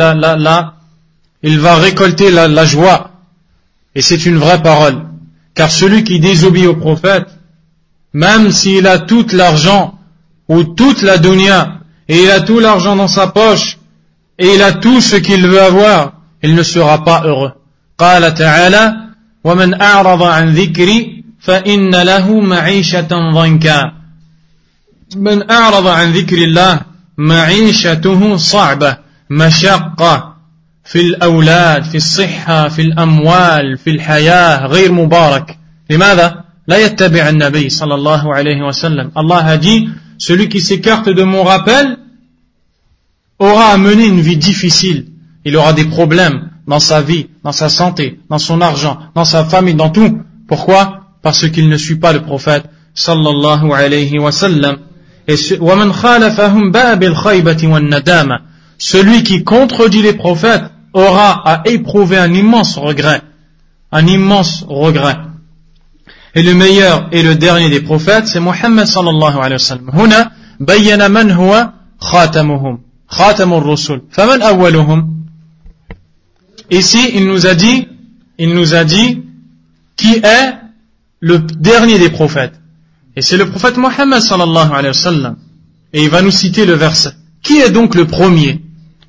la joie. Et c'est une vraie parole. Car celui qui désobéit aux prophètes, même s'il a tout l'argent ou toute la dunya et il a tout l'argent dans sa poche et il a tout ce qu'il veut avoir, il ne sera pas heureux. قال تعالى ومن أعرض عن ذكري فإن له معيشة ضنكا. من أعرض عن ذكر الله معيشته صعبة مشقة في الأولاد في الصحة في الأموال في الحياة غير مبارك. لماذا؟ لا يتبع النبي صلى الله عليه وسلم. Allah a dit, celui qui s'écarte de mon rappel aura à mener une vie difficile. Il aura des problèmes dans sa vie, dans sa santé, dans son argent, dans sa famille, dans tout. Pourquoi? Parce qu'il ne suit pas le prophète sallallahu alayhi wa sallam. Et وَمَنْ خَالَفَهُمْ بَاءَ بِالْخَيْبَةِ وَالنَّدَامَةِ. Celui qui contredit les prophètes aura à éprouver un immense regret. Un immense regret. Et le meilleur et le dernier des prophètes, c'est Muhammad sallallahu alayhi wa sallam. هنا بين من هو خاتمهم خاتم الرسل فمن أولهم. Ici, il nous a dit qui est le dernier des prophètes. Et c'est le prophète Muhammad sallallahu alayhi wa sallam. Et il va nous citer le verset. Qui est donc le premier?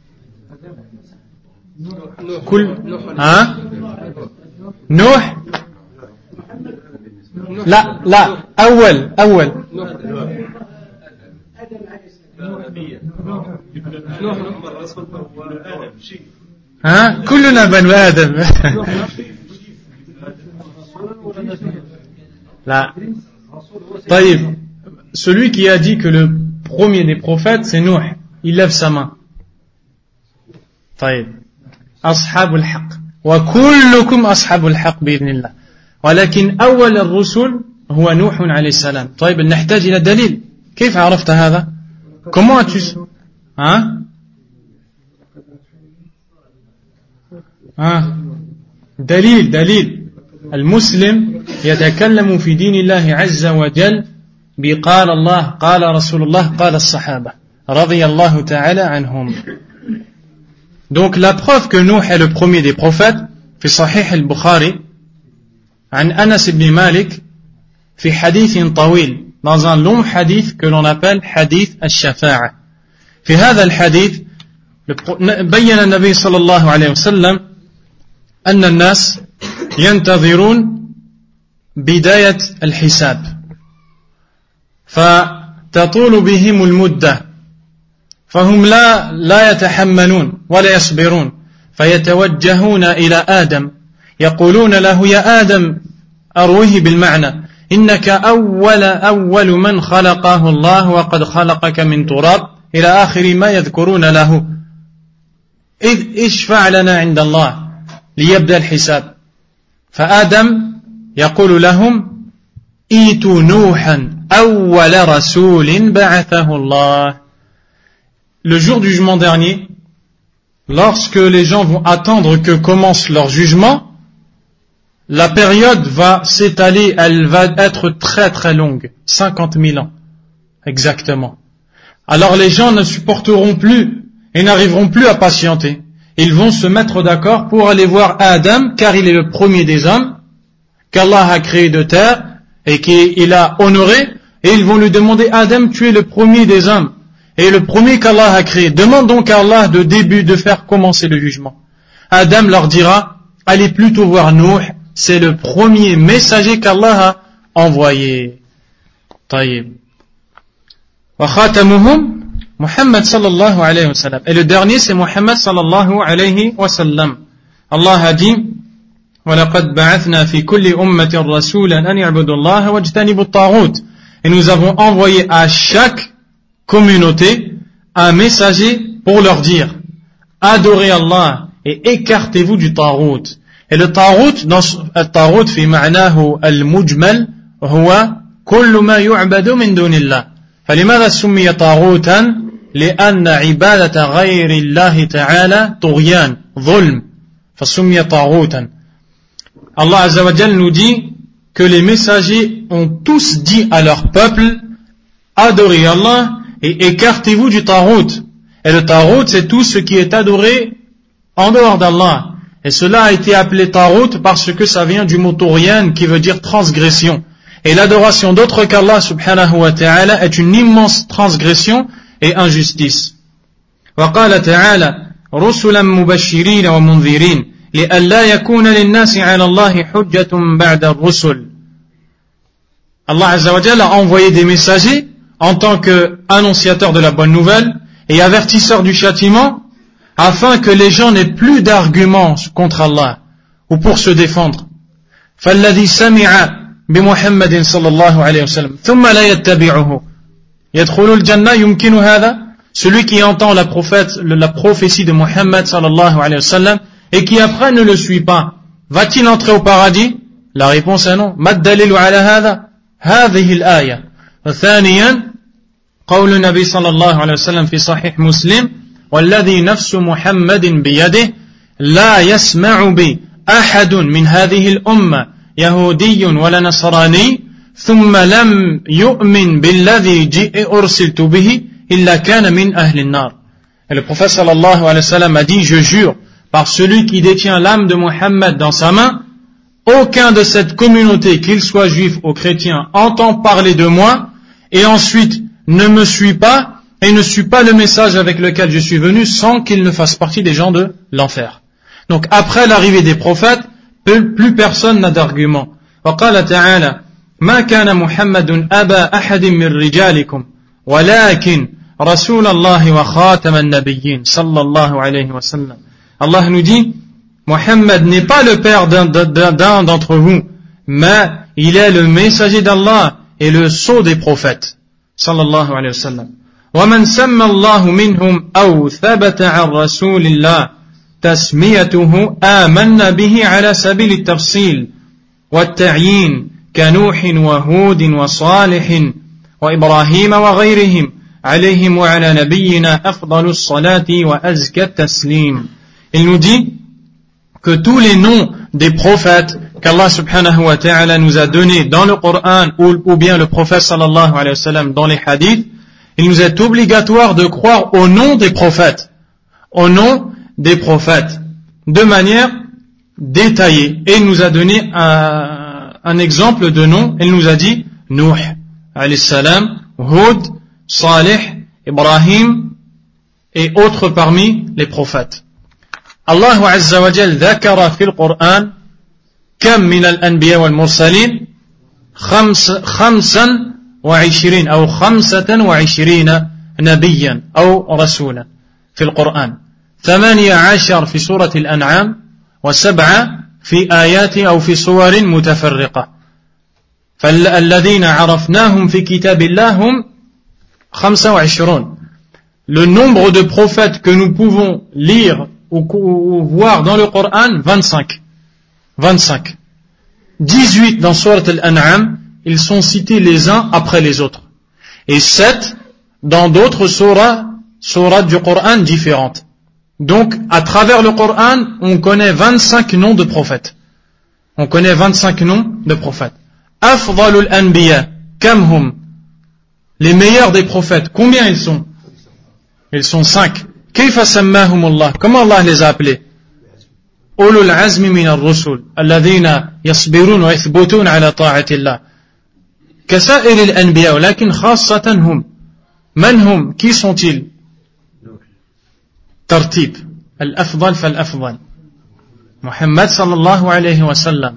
Hein? Nuh? لا أول ها كلنا بنو آدم. لا طيب, celui qui a dit que le premier des prophètes c'est Nuh, il lève sa main. طيب, أصحاب الحق, وكلكم أصحاب الحق بإذن الله ولكن أول الرسل هو نوح عليه السلام. طيب نحتاج إلى دليل. كيف عرفت هذا؟ Comment as-tu دليل المسلم يتكلم في دين الله عز وجل بقال الله قال رسول الله قال الصحابة رضي الله تعالى عنهم. Donc la preuve que Nuh est le premier des prophètes في صحيح البخاري عن أنس بن مالك في حديث طويل dans un long hadith que l'on appelle hadith الشفاعة. في هذا الحديث بين النبي صلى الله عليه وسلم أن الناس ينتظرون بداية الحساب فتطول بهم المدة فهم لا يتحملون ولا يصبرون فيتوجهون إلى آدم يقولون له يا آدم أرويه بالمعنى إنك أول من خلقه الله وقد خلقك من تراب إلى آخر ما يذكرون له إذ اشفع لنا عند الله ليبدأ الحساب. فآدم يقول لهم إيتوا نوحا أول رسول بعثه الله. Le jour du jugement dernier, lorsque les gens vont attendre que commence leur jugement, la période va s'étaler, elle va être très très longue, 50 000 ans, exactement. Alors les gens ne supporteront plus et n'arriveront plus à patienter. Ils vont se mettre d'accord pour aller voir Adam, car il est le premier des hommes, qu'Allah a créé de terre et qu'il a honoré, et ils vont lui demander Adam, tu es le premier des hommes, et le premier qu'Allah a créé. Demande donc à Allah de faire commencer le jugement. Adam leur dira, allez plutôt voir Nuh, c'est le premier messager qu'Allah a envoyé. Taïb. Wa khatamuhum Muhammad sallallahu alayhi wa sallam. Et le dernier c'est Muhammad sallallahu alayhi wa sallam. Allah a dit وَلَقَدْ بَعَثْنَا فِي كُلِّ أُمَّةٍ رَسُولًا أَنْ يَعْبُدُوا اللَّهَ وَاجْتَنِبُوا الطَّاغُوتَ. Et nous avons envoyé à chaque communauté un messager pour leur dire adorez Allah et écartez-vous du tarout. Et le tarout, dans le tarout في معناه المجمل هو كل ما يعبد من دون الله. فلماذا سمي طاغوتا؟ لأن عبادة غير الله تعالى طغيان ظلم فسمي طاغوتا. Allah Azza wa Jal nous dit que les messagers ont tous dit à leur peuple adorez Allah et écartez-vous du tarout. Et le tarout, c'est tout ce qui est adoré en dehors d'Allah. Et cela a été appelé tarout parce que ça vient du mot touryan qui veut dire transgression. Et l'adoration d'autre qu'Allah subhanahu wa ta'ala est une immense transgression et injustice. وقال تعالى رسلا مبشرين ومنذرين لئلا يكون للناس على الله حجة بعد الرسل. Allah Azza wa Jalla a envoyé des messagers en tant qu'annonciateurs de la bonne nouvelle et avertisseurs du châtiment afin que les gens n'aient plus d'arguments contre Allah ou pour se défendre. فالذي سمع بمحمد صلى الله عليه وسلم ثم لا يتبعه يدخل الجنة يمكن هذا. Celui qui entend la prophétie de Muhammad sallallahu alayhi wa sallam et qui après ne le suit pas, va-t-il entrer au paradis? La réponse est non. ما الدليل على هذا؟ هذه الآية. ثانيا قول النبي صلى الله عليه وسلم في صحيح مسلم والذي نفس محمد بيده لا يسمع بي أحد من هذه الأمة يهودي ولا نصراني ثم لم يؤمن بالذي أرسلت به إلا كان من أهل النار. Et le prophète sallallahu alayhi wa sallam a dit, je jure par celui qui détient l'âme de Muhammad dans sa main, aucun de cette communauté, qu'il soit juif ou chrétien, entend parler de moi et ensuite ne me suit pas et ne suit pas le message avec lequel je suis venu sans qu'il ne fasse partie des gens de l'enfer. Donc après l'arrivée des prophètes, plus personne n'a d'argument. وقال تعالى ما كان محمد أبا أحد من رجالكم ولكن رسول الله وخاتم النبيين صلى الله عليه وسلم. Allah nous dit Mohammed n'est pas le père d'un d'entre vous, mais il est le messager d'Allah et le sceau des prophètes. Sallallahu alayhi wa sallam. وَمَنْ سَمَّ اللَّهُ مِنْهُمْ أَوْ ثَبَتَ عَنْ رَسُولِ اللَّهِ تسميته آمنا به على سبيل التفصيل والتعيين كنوح وهود وصالح وإبراهيم وغيرهم عليهم وعلى نبينا أفضل الصلاة وأزكى التسليم. Il nous dit que tous les noms des prophètes qu'Allah subhanahu wa ta'ala nous a donnés dans le Coran ou bien le prophète sallallahu alayhi wa sallam dans les hadiths, il nous est obligatoire de croire au nom des prophètes, de manière détaillée. Et il nous a donné un exemple de nom. Il nous a dit Nuh alayhi salam, Hud, Salih, Ibrahim et autres parmi les prophètes. Allah azza wa jal ذكر في القرآن كم من الأنبياء والمرسلين 25 أو 25 نبيا أو رسولا في القرآن 18 في سورة الأنعام و7 في آيات أو في صور متفرقة فالذين عرفناهم في كتاب الله هم 25. Le nombre de prophètes que nous pouvons lire ou voir dans le Coran, 25. 18 dans Surat Al-An'am, ils sont cités les uns après les autres. Et 7 dans d'autres sourates du Coran différentes. Donc, à travers le Coran, on connaît 25 noms de prophètes. Afdalul Anbiya, kamhum. Les meilleurs des prophètes, combien ils sont? Ils sont 5. Kayfa sammahumullah, comment Allah les a appelés? Ulul azmi min ar-rusul, alladhina yasbirun wa yathbutun ala ta'atillah. كسائر الأنبياء ولكن خاصة هم. من هم؟ qui sont-ils? ترتيب الأفضل فالأفضل محمد صلى الله عليه وسلم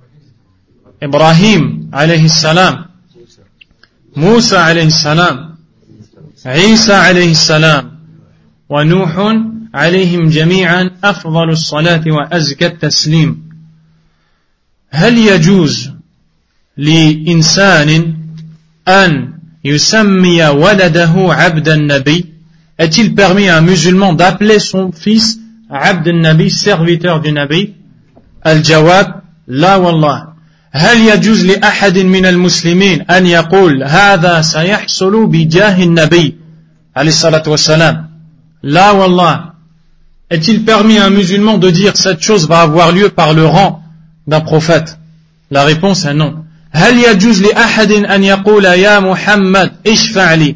إبراهيم عليه السلام موسى عليه السلام عيسى عليه السلام ونوح عليهم جميعا أفضل الصلاة وأزكى التسليم. هل يجوز لإنسان أن يسمي ولده عبد النبي؟ Est-il permis à un musulman d'appeler son fils عبد النبي, serviteur du Nabi? الجواب لا والله. هل يجوز لأحد من المسلمين أن يقول هذا سيحصل بجاه النبي عليه الصلاة والسلام؟ لا والله. Est-il permis à un musulman de dire cette chose va avoir lieu par le rang d'un prophète? La réponse est non. هل يجوز لأحد أن يقول يا محمد اشفع لي؟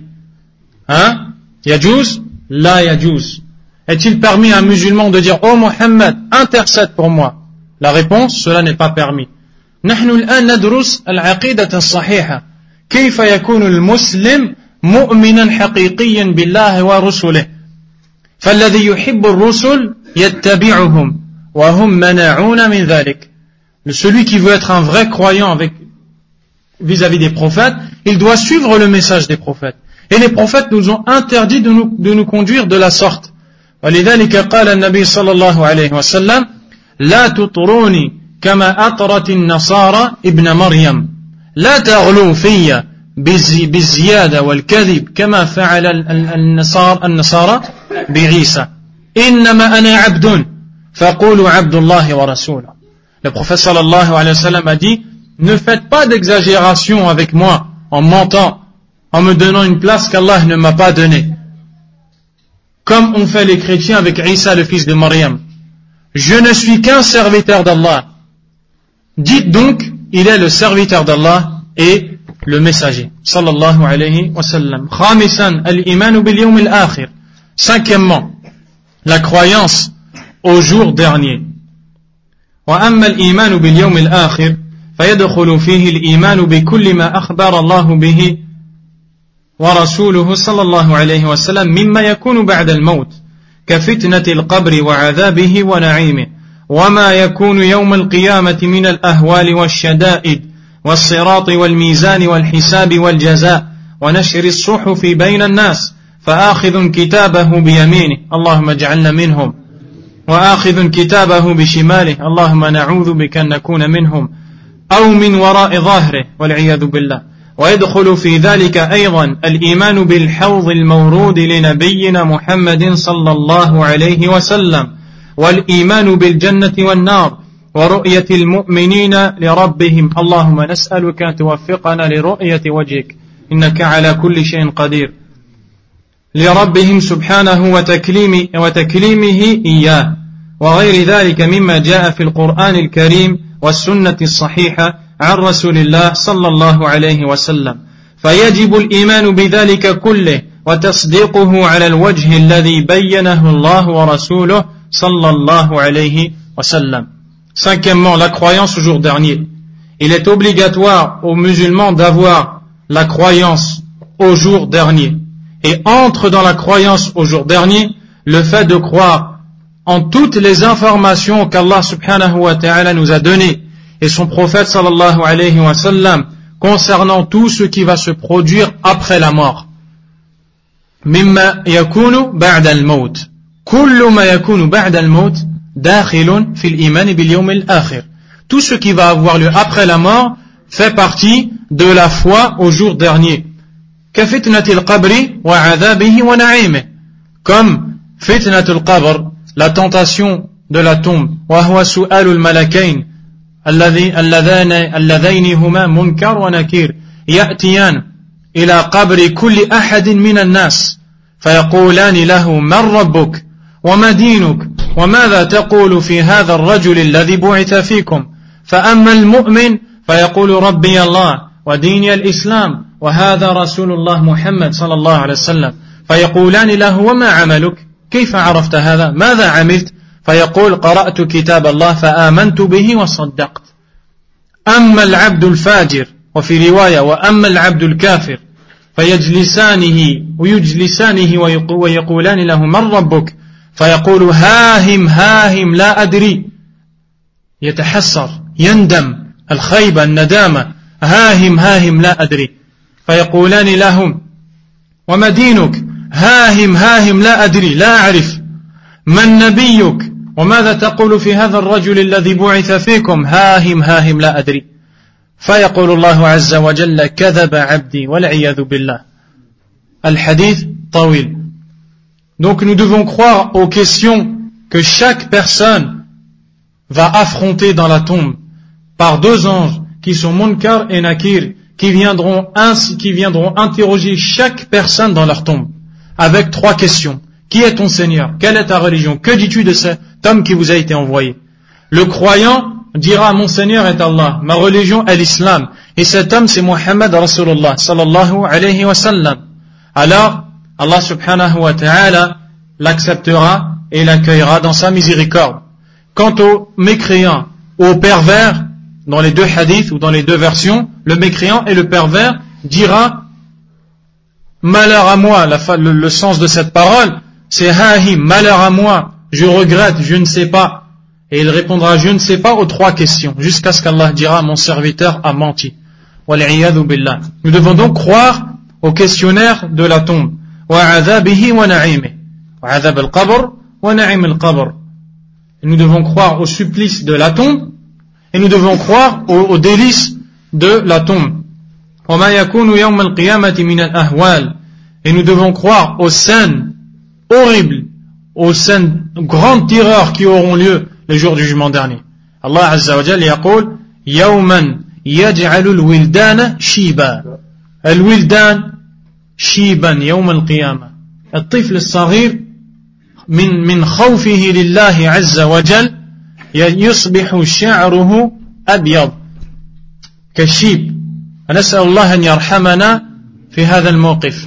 يجوز؟ لا يجوز. Est-il permis à un musulman de dire oh Mohammed, intercède pour moi? La réponse, cela n'est pas permis. نحن الآن ندرس العقيدة الصحيحة. كيف يكون المسلم مؤمنا حقيقيا بالله ورسله؟ فالذي يحب الرسل يتبعهم وهم مناعون من ذلك. Celui qui veut être un vrai croyant vis-à-vis des prophètes, il doit suivre le message des prophètes. Et les prophètes nous ont interdit de nous conduire de la sorte. ولذلك قال النبي صلى الله عليه وسلم لا تطروني كما أطرت النصارى ابن مريم لا تغلوا في بالزيادة والكذب كما فعل النصارى بعيسى إنما أنا عبد فقولوا عبد الله ورسوله. Le prophète sallallahu alayhi wa sallam a dit ne faites pas d'exagération avec moi en mentant, en me donnant une place qu'Allah ne m'a pas donnée, comme ont fait les chrétiens avec Isa le fils de Maryam. Je ne suis qu'un serviteur d'Allah. Dites donc il est le serviteur d'Allah et le messager sallallahu alayhi wa sallam. Khamisan al-iman bil yawm al-akhir. Cinquièmement, la croyance au jour dernier. وأما الإيمان باليوم الآخر فيدخل فيه الإيمان بكل ما أخبر الله به ورسوله صلى الله عليه وسلم مما يكون بعد الموت كفتنة القبر وعذابه ونعيمه وما يكون يوم القيامة من الأهوال والشدائد والصراط والميزان والحساب والجزاء ونشر الصحف بين الناس فآخذ كتابه بيمينه اللهم اجعلنا منهم وآخذ كتابه بشماله اللهم نعوذ بك أن نكون منهم أو من وراء ظهره والعياذ بالله. ويدخل في ذلك أيضا الإيمان بالحوض المورود لنبينا محمد صلى الله عليه وسلم والإيمان بالجنة والنار ورؤية المؤمنين لربهم اللهم نسألك أن توفقنا لرؤية وجهك إنك على كل شيء قدير لربهم سبحانه وتكليمه إياه وغير ذلك مما جاء في القرآن الكريم والسنة الصحيحة عن رسول الله صلى الله عليه وسلم فيجب الإيمان بذلك كله وتصديقه على الوجه الذي بينه الله ورسوله صلى الله عليه وسلم. Cinquièmement, la croyance au jour dernier. Il est obligatoire aux musulmans d'avoir la croyance au jour dernier. Et entre dans la croyance au jour dernier le fait de croire en toutes les informations qu'Allah subhanahu wa ta'ala nous a données et son prophète sallallahu alayhi wa sallam concernant tout ce qui va se produire après la mort. Mimma yakunu ba'da al-maut. Kullu ma yakunu ba'da al-maut dakhilun fil iman bil yawm al-akhir. Tout ce qui va avoir lieu après la mort fait partie de la foi au jour dernier. Ka fitnatil qabri wa 'adhabihi wa na'imihi. Comme fitnatul qabr, la tentation de la tombe. Wa huwa su'alul malakain اللذين هما منكر ونكير يأتيان إلى قبر كل أحد من الناس فيقولان له من ربك وما دينك وماذا تقول في هذا الرجل الذي بعث فيكم فأما المؤمن فيقول ربي الله وديني الإسلام وهذا رسول الله محمد صلى الله عليه وسلم فيقولان له وما عملك كيف عرفت هذا ماذا عملت فيقول قرأت كتاب الله فآمنت به وصدقت أما العبد الفاجر وفي رواية وأما العبد الكافر فيجلسانه ويقولان له من ربك فيقول هاهم لا أدري يتحسر يندم الخيبة الندامة هاهم لا أدري فيقولان لهم وما دينك هاهم لا أدري لا أعرف من نبيك وماذا تقول في هذا الرجل الذي بعث فيكم هاهم لا أدري فيقول الله عز وجل كذب عبدي والعياذ بالله. Al-Hadith طويل. Donc nous devons croire aux questions que chaque personne va affronter dans la tombe par deux anges qui sont Munkar et Nakir qui viendront interroger chaque personne dans leur tombe avec trois questions. Qui est ton Seigneur? Quelle est ta religion? Que dis-tu de cet homme qui vous a été envoyé? Le croyant dira mon Seigneur est Allah, ma religion est l'islam et cet homme c'est Muhammad Rasulullah sallallahu alayhi wa sallam. Alors Allah subhanahu wa ta'ala l'acceptera et l'accueillera dans sa miséricorde. Quant aux mécréants, aux pervers, dans les deux hadiths ou dans les deux versions, le mécréant et le pervers dira malheur à moi, le sens de cette parole c'est hahim, malheur à moi, je regrette, je ne sais pas. Et il répondra je ne sais pas aux trois questions, jusqu'à ce qu'Allah dira mon serviteur a menti. Wal'iyadhu billah. Nous devons donc croire au questionnaire de la tombe. Wa'adhabihi wa na'imihi. Wa'adhab al-qabr wa na'im al-qabr. Nous devons croire au supplice de la tombe et nous devons croire aux délices de la tombe. Wa ma yakunu yawm al-qiyamati min al-ahwal. Et nous devons croire aux scènes horribles, aux scènes grandes terreurs qui auront lieu le jour du jugement dernier. Allah Azza wa Jalla yaqul yawman yaj'alu al-wildana shiba. Al-wildan shiban yawm al-qiyamah. الطفل الصغير من خوفه لله عز وجل يصبح شعره أبيض كالشيب. نسأل الله أن يرحمنا في هذا الموقف.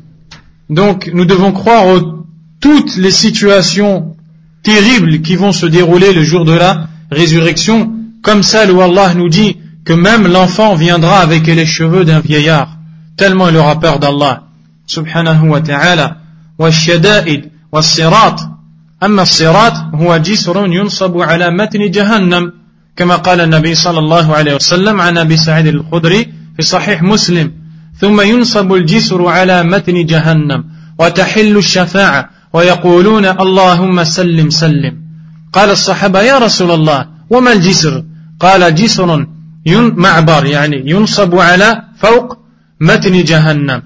Donc nous devons croire toutes les situations terribles qui vont se dérouler le jour de la résurrection, comme celle où Allah nous dit que même l'enfant viendra avec les cheveux d'un vieillard, tellement il aura peur d'Allah subhanahu wa ta'ala. والشدائد والصراط أما الصراط هو جسر ينصب على متن جهنم كما قال النبي صلى الله عليه وسلم عن أبي سعيد الخدري في صحيح مسلم ثم ينصب الجسر على متن جهنم وتحل الشفاعة ويقولون اللهم سلم سلم قال الصحابة يا رسول الله وما الجسر قال جسر معبر يعني ينصب على فوق متن جهنم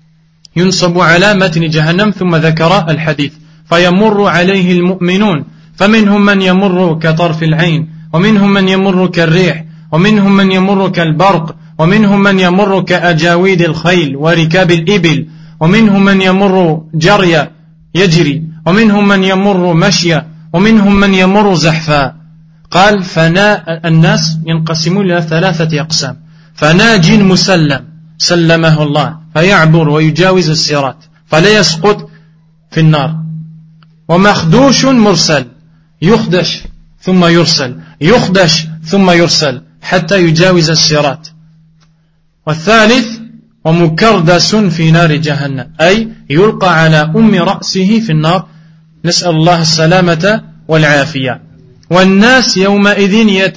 ينصب على متن جهنم ثم ذكر الحديث فيمر عليه المؤمنون فمنهم من يمر كطرف العين ومنهم من يمر كالريح ومنهم من يمر كالبرق ومنهم من يمر كأجاويد الخيل وركاب الإبل ومنهم من يمر جريا يجري ومنهم من يمر مشيا ومنهم من يمر زحفا. قال الناس ينقسمون إلى 3 أقسام. فناج مسلم سلمه الله فيعبر ويجاوز الصراط فلا يسقط في النار. ومخدوش مرسل يخدش ثم يرسل يخدش ثم يرسل حتى يجاوز الصراط. والثالث ومكردس في نار جهنم أي يلقى على رأسه في النار. نسأل الله السلامة والعافية. والناس يومئذ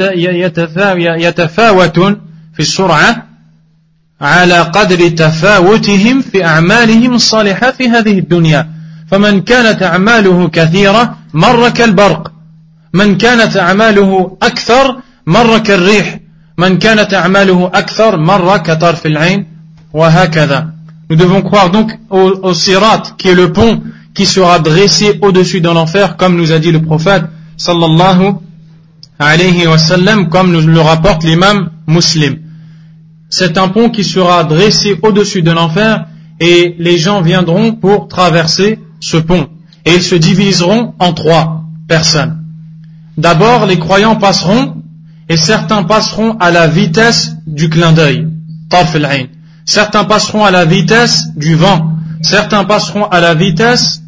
يتفاوتون في السرعة على قدر تفاوتهم في أعمالهم الصالحة في هذه الدنيا. فمن كانت أعماله كثيرة مر كالبرق من كانت أعماله أكثر مر كالريح من كانت أعماله أكثر مر كطرف العين وهكذا. Nous devons croire donc au sirat qui est le pont qui sera dressé au-dessus de l'enfer comme nous a dit le prophète sallallahu alayhi wa sallam, comme nous le rapporte l'imam Muslim. C'est un pont qui sera dressé au-dessus de l'enfer et les gens viendront pour traverser ce pont et ils se diviseront en 3 personnes. D'abord les croyants passeront et certains passeront à la vitesse du clin d'œil, tarf al-ayn. Certains passeront à la vitesse du vent, certains passeront à la vitesse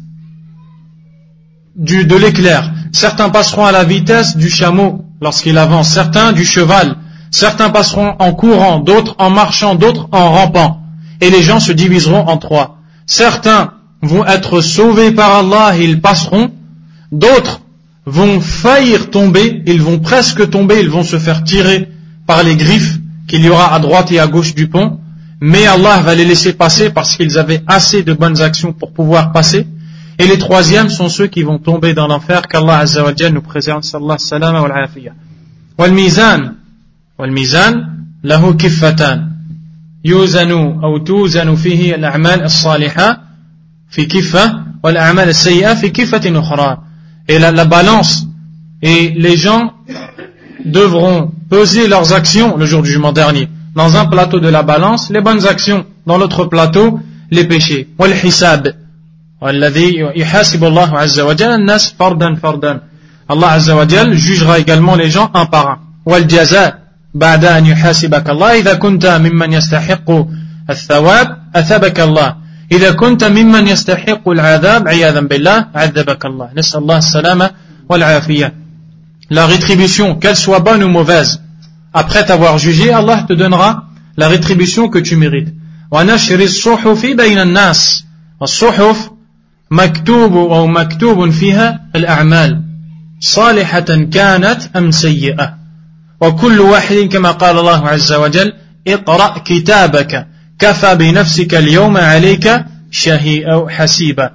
de l'éclair, certains passeront à la vitesse du chameau lorsqu'il avance, certains du cheval, certains passeront en courant, d'autres en marchant, d'autres en rampant. Et les gens se diviseront en 3. Certains vont être sauvés par Allah, ils passeront. D'autres vont faillir tomber, ils vont presque tomber, ils vont se faire tirer par les griffes qu'il y aura à droite et à gauche du pont. Mais Allah va les laisser passer parce qu'ils avaient assez de bonnes actions pour pouvoir passer. Et les 3e sont ceux qui vont tomber dans l'enfer, qu'Allah Azza wa Jal nous préserve, sallallahu salama wal afiyah. والميزان له كفتان يوزن أو توزن فيه الأعمال الصالحة في كفة والأعمال السيئة في كفة أخرى. Et la balance, et les gens devront peser leurs actions le jour du jugement dernier. Dans un plateau de la balance, les bonnes actions, dans l'autre plateau, les péchés. والحساب والذي يحاسب الله عز وجل الناس فردا فردا. Allah Azza wa Jal jugera également les gens un par un. والجزاء بعد أن يحاسبك الله إذا كنت ممن يستحق الثواب أثابك الله إذا كنت ممن يستحق العذاب عياذا بالله عذبك الله. نسأل الله السلامة والعافية. La rétribution, qu'elle soit bonne ou mauvaise, après t'avoir jugé, Allah te donnera la rétribution que tu mérites. ونشر الصحف بين الناس. الصحف مكتوب أو مكتوب فيها الأعمال صالحة كانت أم سيئة. وكل واحد كما قال الله عز وجل اقرأ كتابك كفى بنفسك اليوم عليك أو حسيبا.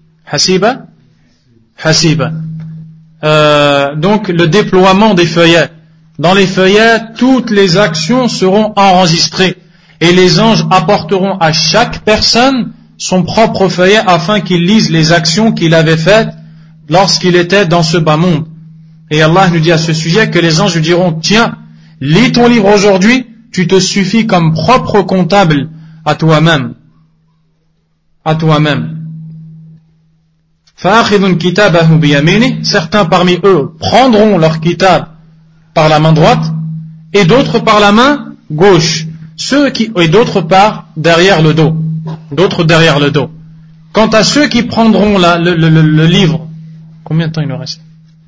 Donc le déploiement des feuillets. Dans les feuillets, toutes les actions seront enregistrées et les anges apporteront à chaque personne son propre feuillet afin qu'il lise les actions qu'il avait faites lorsqu'il était dans ce bas monde. Et Allah nous dit à ce sujet que les anges lui diront: tiens, lis ton livre aujourd'hui, tu te suffis comme propre comptable à toi-même. Certains parmi eux prendront leur kitab par la main droite et d'autres par la main gauche, et d'autres par derrière le dos. Quant à ceux qui prendront le livre, combien de temps il nous reste?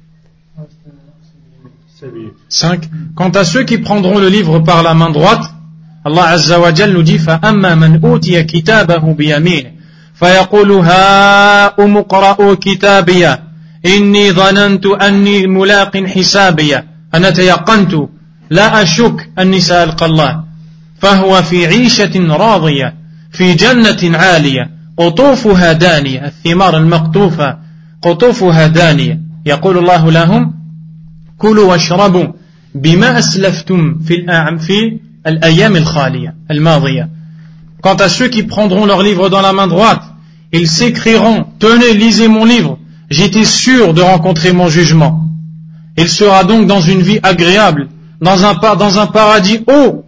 5. Quant à ceux qui prendront le livre par la main droite, Allah Azza wa Jal nous dit: فَأَمَّا مَنْ أُوتِيَ كِتَابَهُ بِيَمِينِهِ فَيَقُولُ هَاؤُمُ اقْرَءُوا كِتَابِيَهْ إِنِّي ظَنَنْتُ أَنِّي مُلَاقٍ حِسَابِيَهْ أَنَا تَيَقَّنْتُ لَا أَشُكُّ أَنِّي سَأَلْقَى اللَّهَ فَهُوَ فِي عِيشَةٍ راضية في جنة عالية قطوفها دانية الثمار المقطوفة قطوفها دانية يقول الله لهم كلوا واشربوا بما أسلفتم في الأيام الخالية الماضية. Quant à ceux qui prendront leur livre dans la main droite, ils s'écrieront: tenez, lisez mon livre, j'étais sûr de rencontrer mon jugement. Il sera donc dans une vie agréable, dans un paradis haut,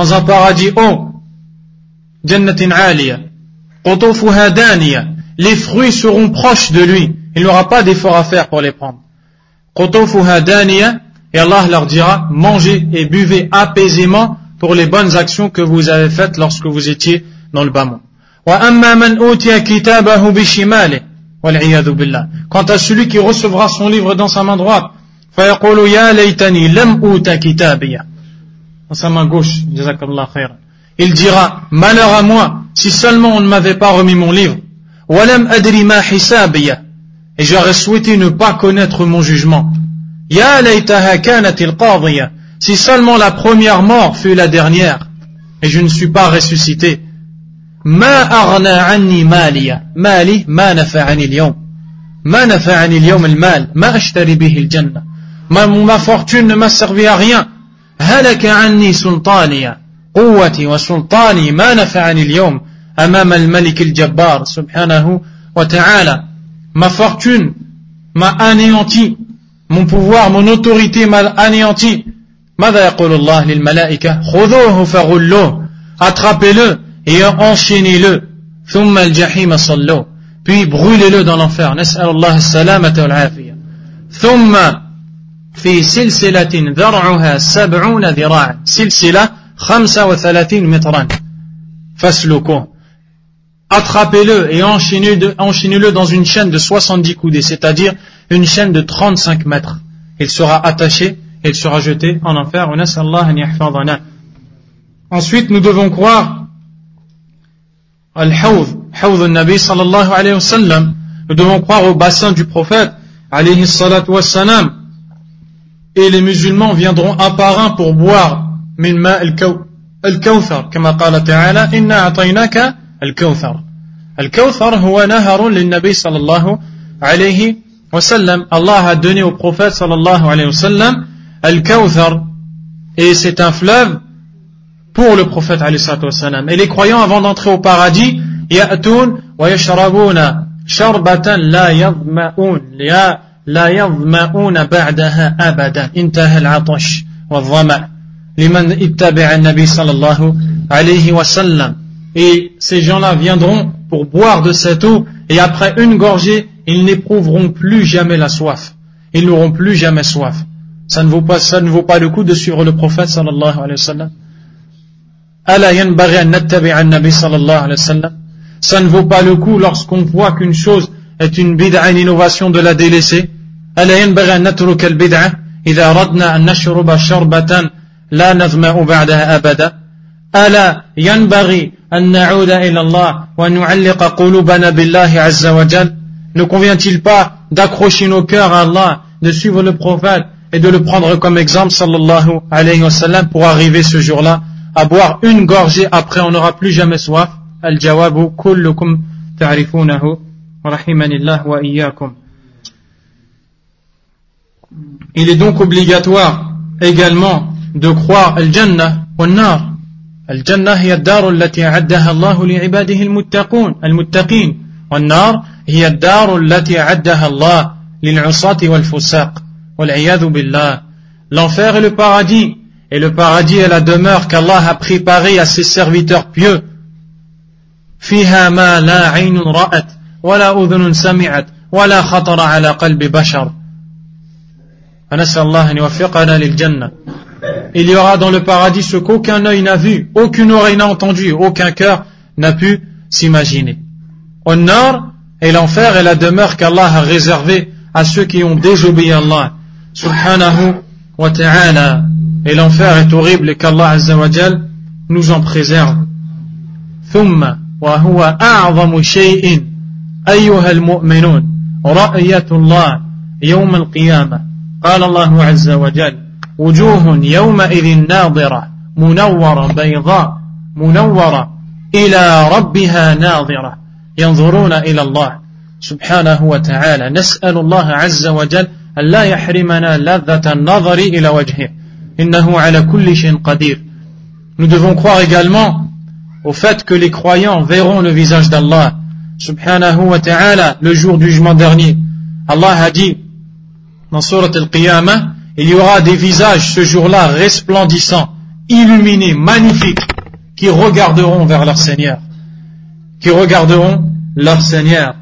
Jannatin aliya, qutufuha daniya, les fruits seront proches de lui, il n'aura pas d'effort à faire pour les prendre. Qutufuha daniya, et Allah leur dira, mangez et buvez apaisément pour les bonnes actions que vous avez faites lorsque vous étiez dans le bas monde. Wa amma man utiya kitabahu bishimalihi wal iyadhu billah. Quant à celui qui recevra son livre dans sa main droite, fa yaqulu ya laytani lam uta kitabiya. Dans sa main gauche, jazakallahu khairan. Il dira, malheur à moi, si seulement on ne m'avait pas remis mon livre. Wa lam adri ma hisabiya. Et j'aurais souhaité ne pas connaître mon jugement. Ya laytaha kanatil qadiya. Si seulement la première mort fut la dernière, et je ne suis pas ressuscité. Ma aghna anni maliya. Mali ma nafa'ani al-yawm. Ma nafa'ani al-yawm al-mal. Ma ashtari bihi al-jannah. Ma fortune ne m'a servi à rien. Halaka anni sultaniya. Quwwati wa sultani ma nafa'ani al-yawm. Amama al-malik al-jabbar subhanahu wa ta'ala. Ma fortune m'a anéanti. Mon pouvoir, mon autorité m'a anéanti. ماذا يقول الله للملائكة خذوه فغلوه attrapez-le et enchaînez-le ثم الجحيم صلوه puis brûlez-le dans l'enfer نسأل الله السلامة والعافية ثم في سلسلة ذرعها 70 ذراعا سلسلة 35 مترا فاسلكوه attrapez-le et enchaînez-le dans une chaîne de 70 coudées, c'est-à-dire une chaîne de 35 mètres. Il sera attaché et il sera jeté en enfer. Ensuite, nous devons croire al-hawd al-nabi sallallahu alayhi wa sallam. Nous devons croire au bassin du prophète alayhi salatu wa salam. Et les musulmans viendront un par un pour boire min ma al-kawthar, kama qala ta'ala inna a'taynaka al-kawthar. Al-kawthar huwa naharun lin-nabi sallallahu alayhi wa sallam. Allah a donné au prophète sallallahu alayhi wa sallam Al-Kawthar, et c'est un fleuve pour le prophète alayhi salatu wassalam. Et les croyants, avant d'entrer au paradis, ya'toun wa yashrabuna sharbatan la yadhma'una ba'daha abadan intaha al-'atash wal-dhama' liman ittaba'a an-nabi sallallahu alayhi wa sallam. Et ces gens-là viendront pour boire de cette eau, et après une gorgée, ils n'éprouveront plus jamais la soif. Ils n'auront plus jamais soif. Ça ne vaut pas le coup de suivre le prophète sallallahu alayhi wa sallam. Ala yanbaghi an nattabi'a an-nabi sallallahu alayhi wa sallam. Ça ne vaut pas le coup lorsqu'on voit qu'une chose est une bid'a, une innovation, de la délaisser. Ala yanbaghi an natruka al-bid'a idha aradna an nashruba sharbatan la nadhma'u ba'daha abada. Ala yanbaghi an na'uda ila Allah wa nu'alliqa qulubana billahi azza wa jal. Ne convient-il pas d'accrocher nos cœurs à Allah, de suivre le prophète et de le prendre comme exemple sallallahu alayhi wa sallam pour arriver ce jour-là à boire une gorgée, après on n'aura plus jamais soif. Al-jawabu kullukum ta'rifunahu rahimanillah wa iyyakum. Il est donc obligatoire également de croire al-jannah wa an-nar. Al-jannah hiya ad-dar allati a'addaha Allah li'ibadihi al-muttaqin wa an-nar hiya ad-dar allati a'addaha Allah lil-'usati wal-fusaq. L'enfer est le paradis, et le paradis est la demeure qu'Allah a préparée à ses serviteurs pieux. Fiha ma la 'aynun ra'at wa la udhunun sami'at wa la khatara 'ala qalbi bashar. Anas'Allah an yuwaffiqana lil jannah. Il y aura dans le paradis ce qu'aucun œil n'a vu, aucune oreille n'a entendu, aucun cœur n'a pu s'imaginer. An-nar, et l'enfer est la demeure qu'Allah a réservée à ceux qui ont désobéi à Allah subhanahu wa ta'ala, et l'enfer est horrible, et qu'Allah azza wa jal nous en préserve. Thumma wa huwa a'zamu shay'in ayyuha al-mu'minun ra'yatullah yawm al-qiyamah. Qala Allah azza wa jal wujuhun yawma idhin nadira munawwara bayda munawwara ila rabbiha nadira yanzuruna ila Allah subhanahu wa ta'ala. Nas'alu Allah azza wa jal ألا يحرمنا لذة النظر إلى وجهه إنه على كل شيء قدير. Nous devons croire également au fait que les croyants verront le visage d'Allah subhanahu wa ta'ala le jour du jugement dernier. Allah a dit dans Surat Al-Qiyamah, il y aura des visages ce jour-là resplendissants, illuminés, magnifiques, qui regarderont vers leur Seigneur. Qui regarderont leur Seigneur.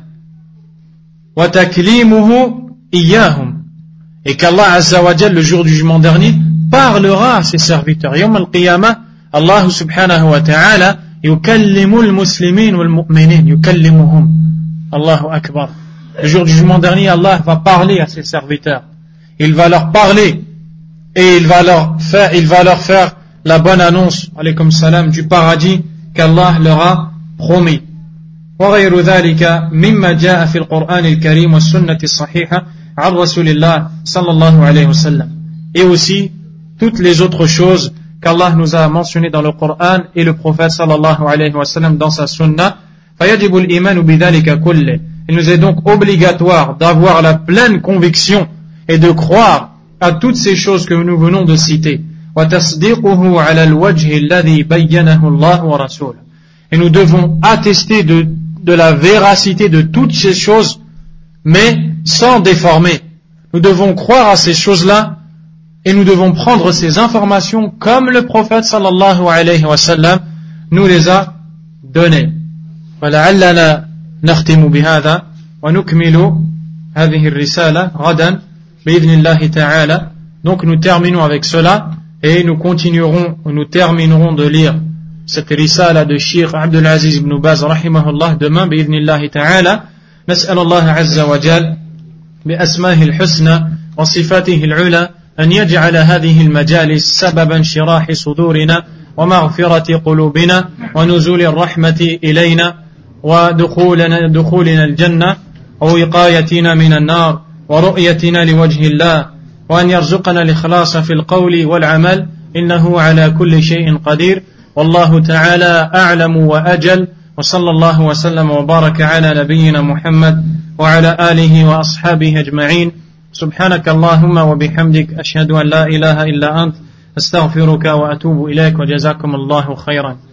وَتَكْلِيمُهُ إِيَّاهُمْ. Et qu'Allah Azza wa Jal, le jour du jugement dernier, parlera à ses serviteurs. Yawm al-Qiyamah, Allah subhanahu wa ta'ala, yukallimu al-muslimin wal-mu'minin, yukallimuhum. Allahu Akbar. Le jour du jugement dernier, Allah va parler à ses serviteurs. Il va leur parler et il va leur faire la bonne annonce, alaykum salam, du paradis qu'Allah leur a promis. وغير ذلك مما جاء في القرآن الكريم والسنة الصحيحة عن رسول الله صلى الله عليه وسلم. Et aussi toutes les autres choses qu'Allah nous a mentionnées dans le Coran et le prophète sallallahu alayhi wa sallam dans sa sunna. فيجب الإيمان بذلك كله. Il nous est donc obligatoire d'avoir la pleine conviction et de croire à toutes ces choses que nous venons de citer. وتصديقه على الوجه الذي بينه الله ورسوله. Et nous devons attester de la véracité de toutes ces choses, mais sans déformer. Nous devons croire à ces choses-là et nous devons prendre ces informations comme le prophète sallallahu alayhi wa sallam nous les a données. ولعلنا نختم بهذا ونكمل هذه الرسالة غدا بإذن الله تعالى. Donc nous terminons avec cela et nous terminerons de lire cette risala de Cheikh Abdul Aziz ibn Baz rahimahullah demain بإذن الله تعالى. نسأل الله عز وجل بأسمائه الحسنى وصفاته العلى أن يجعل هذه المجالس سببا شراح صدورنا ومغفرة قلوبنا ونزول الرحمة إلينا ودخولنا الجنة ووقايتنا من النار ورؤيتنا لوجه الله وأن يرزقنا الإخلاص في القول والعمل إنه على كل شيء قدير والله تعالى أعلم وأجل وصلى الله وسلم وبارك على نبينا محمد وعلى آله وأصحابه أجمعين سبحانك اللهم وبحمدك أشهد أن لا إله إلا أنت أستغفرك وأتوب إليك وجزاكم الله خيرا.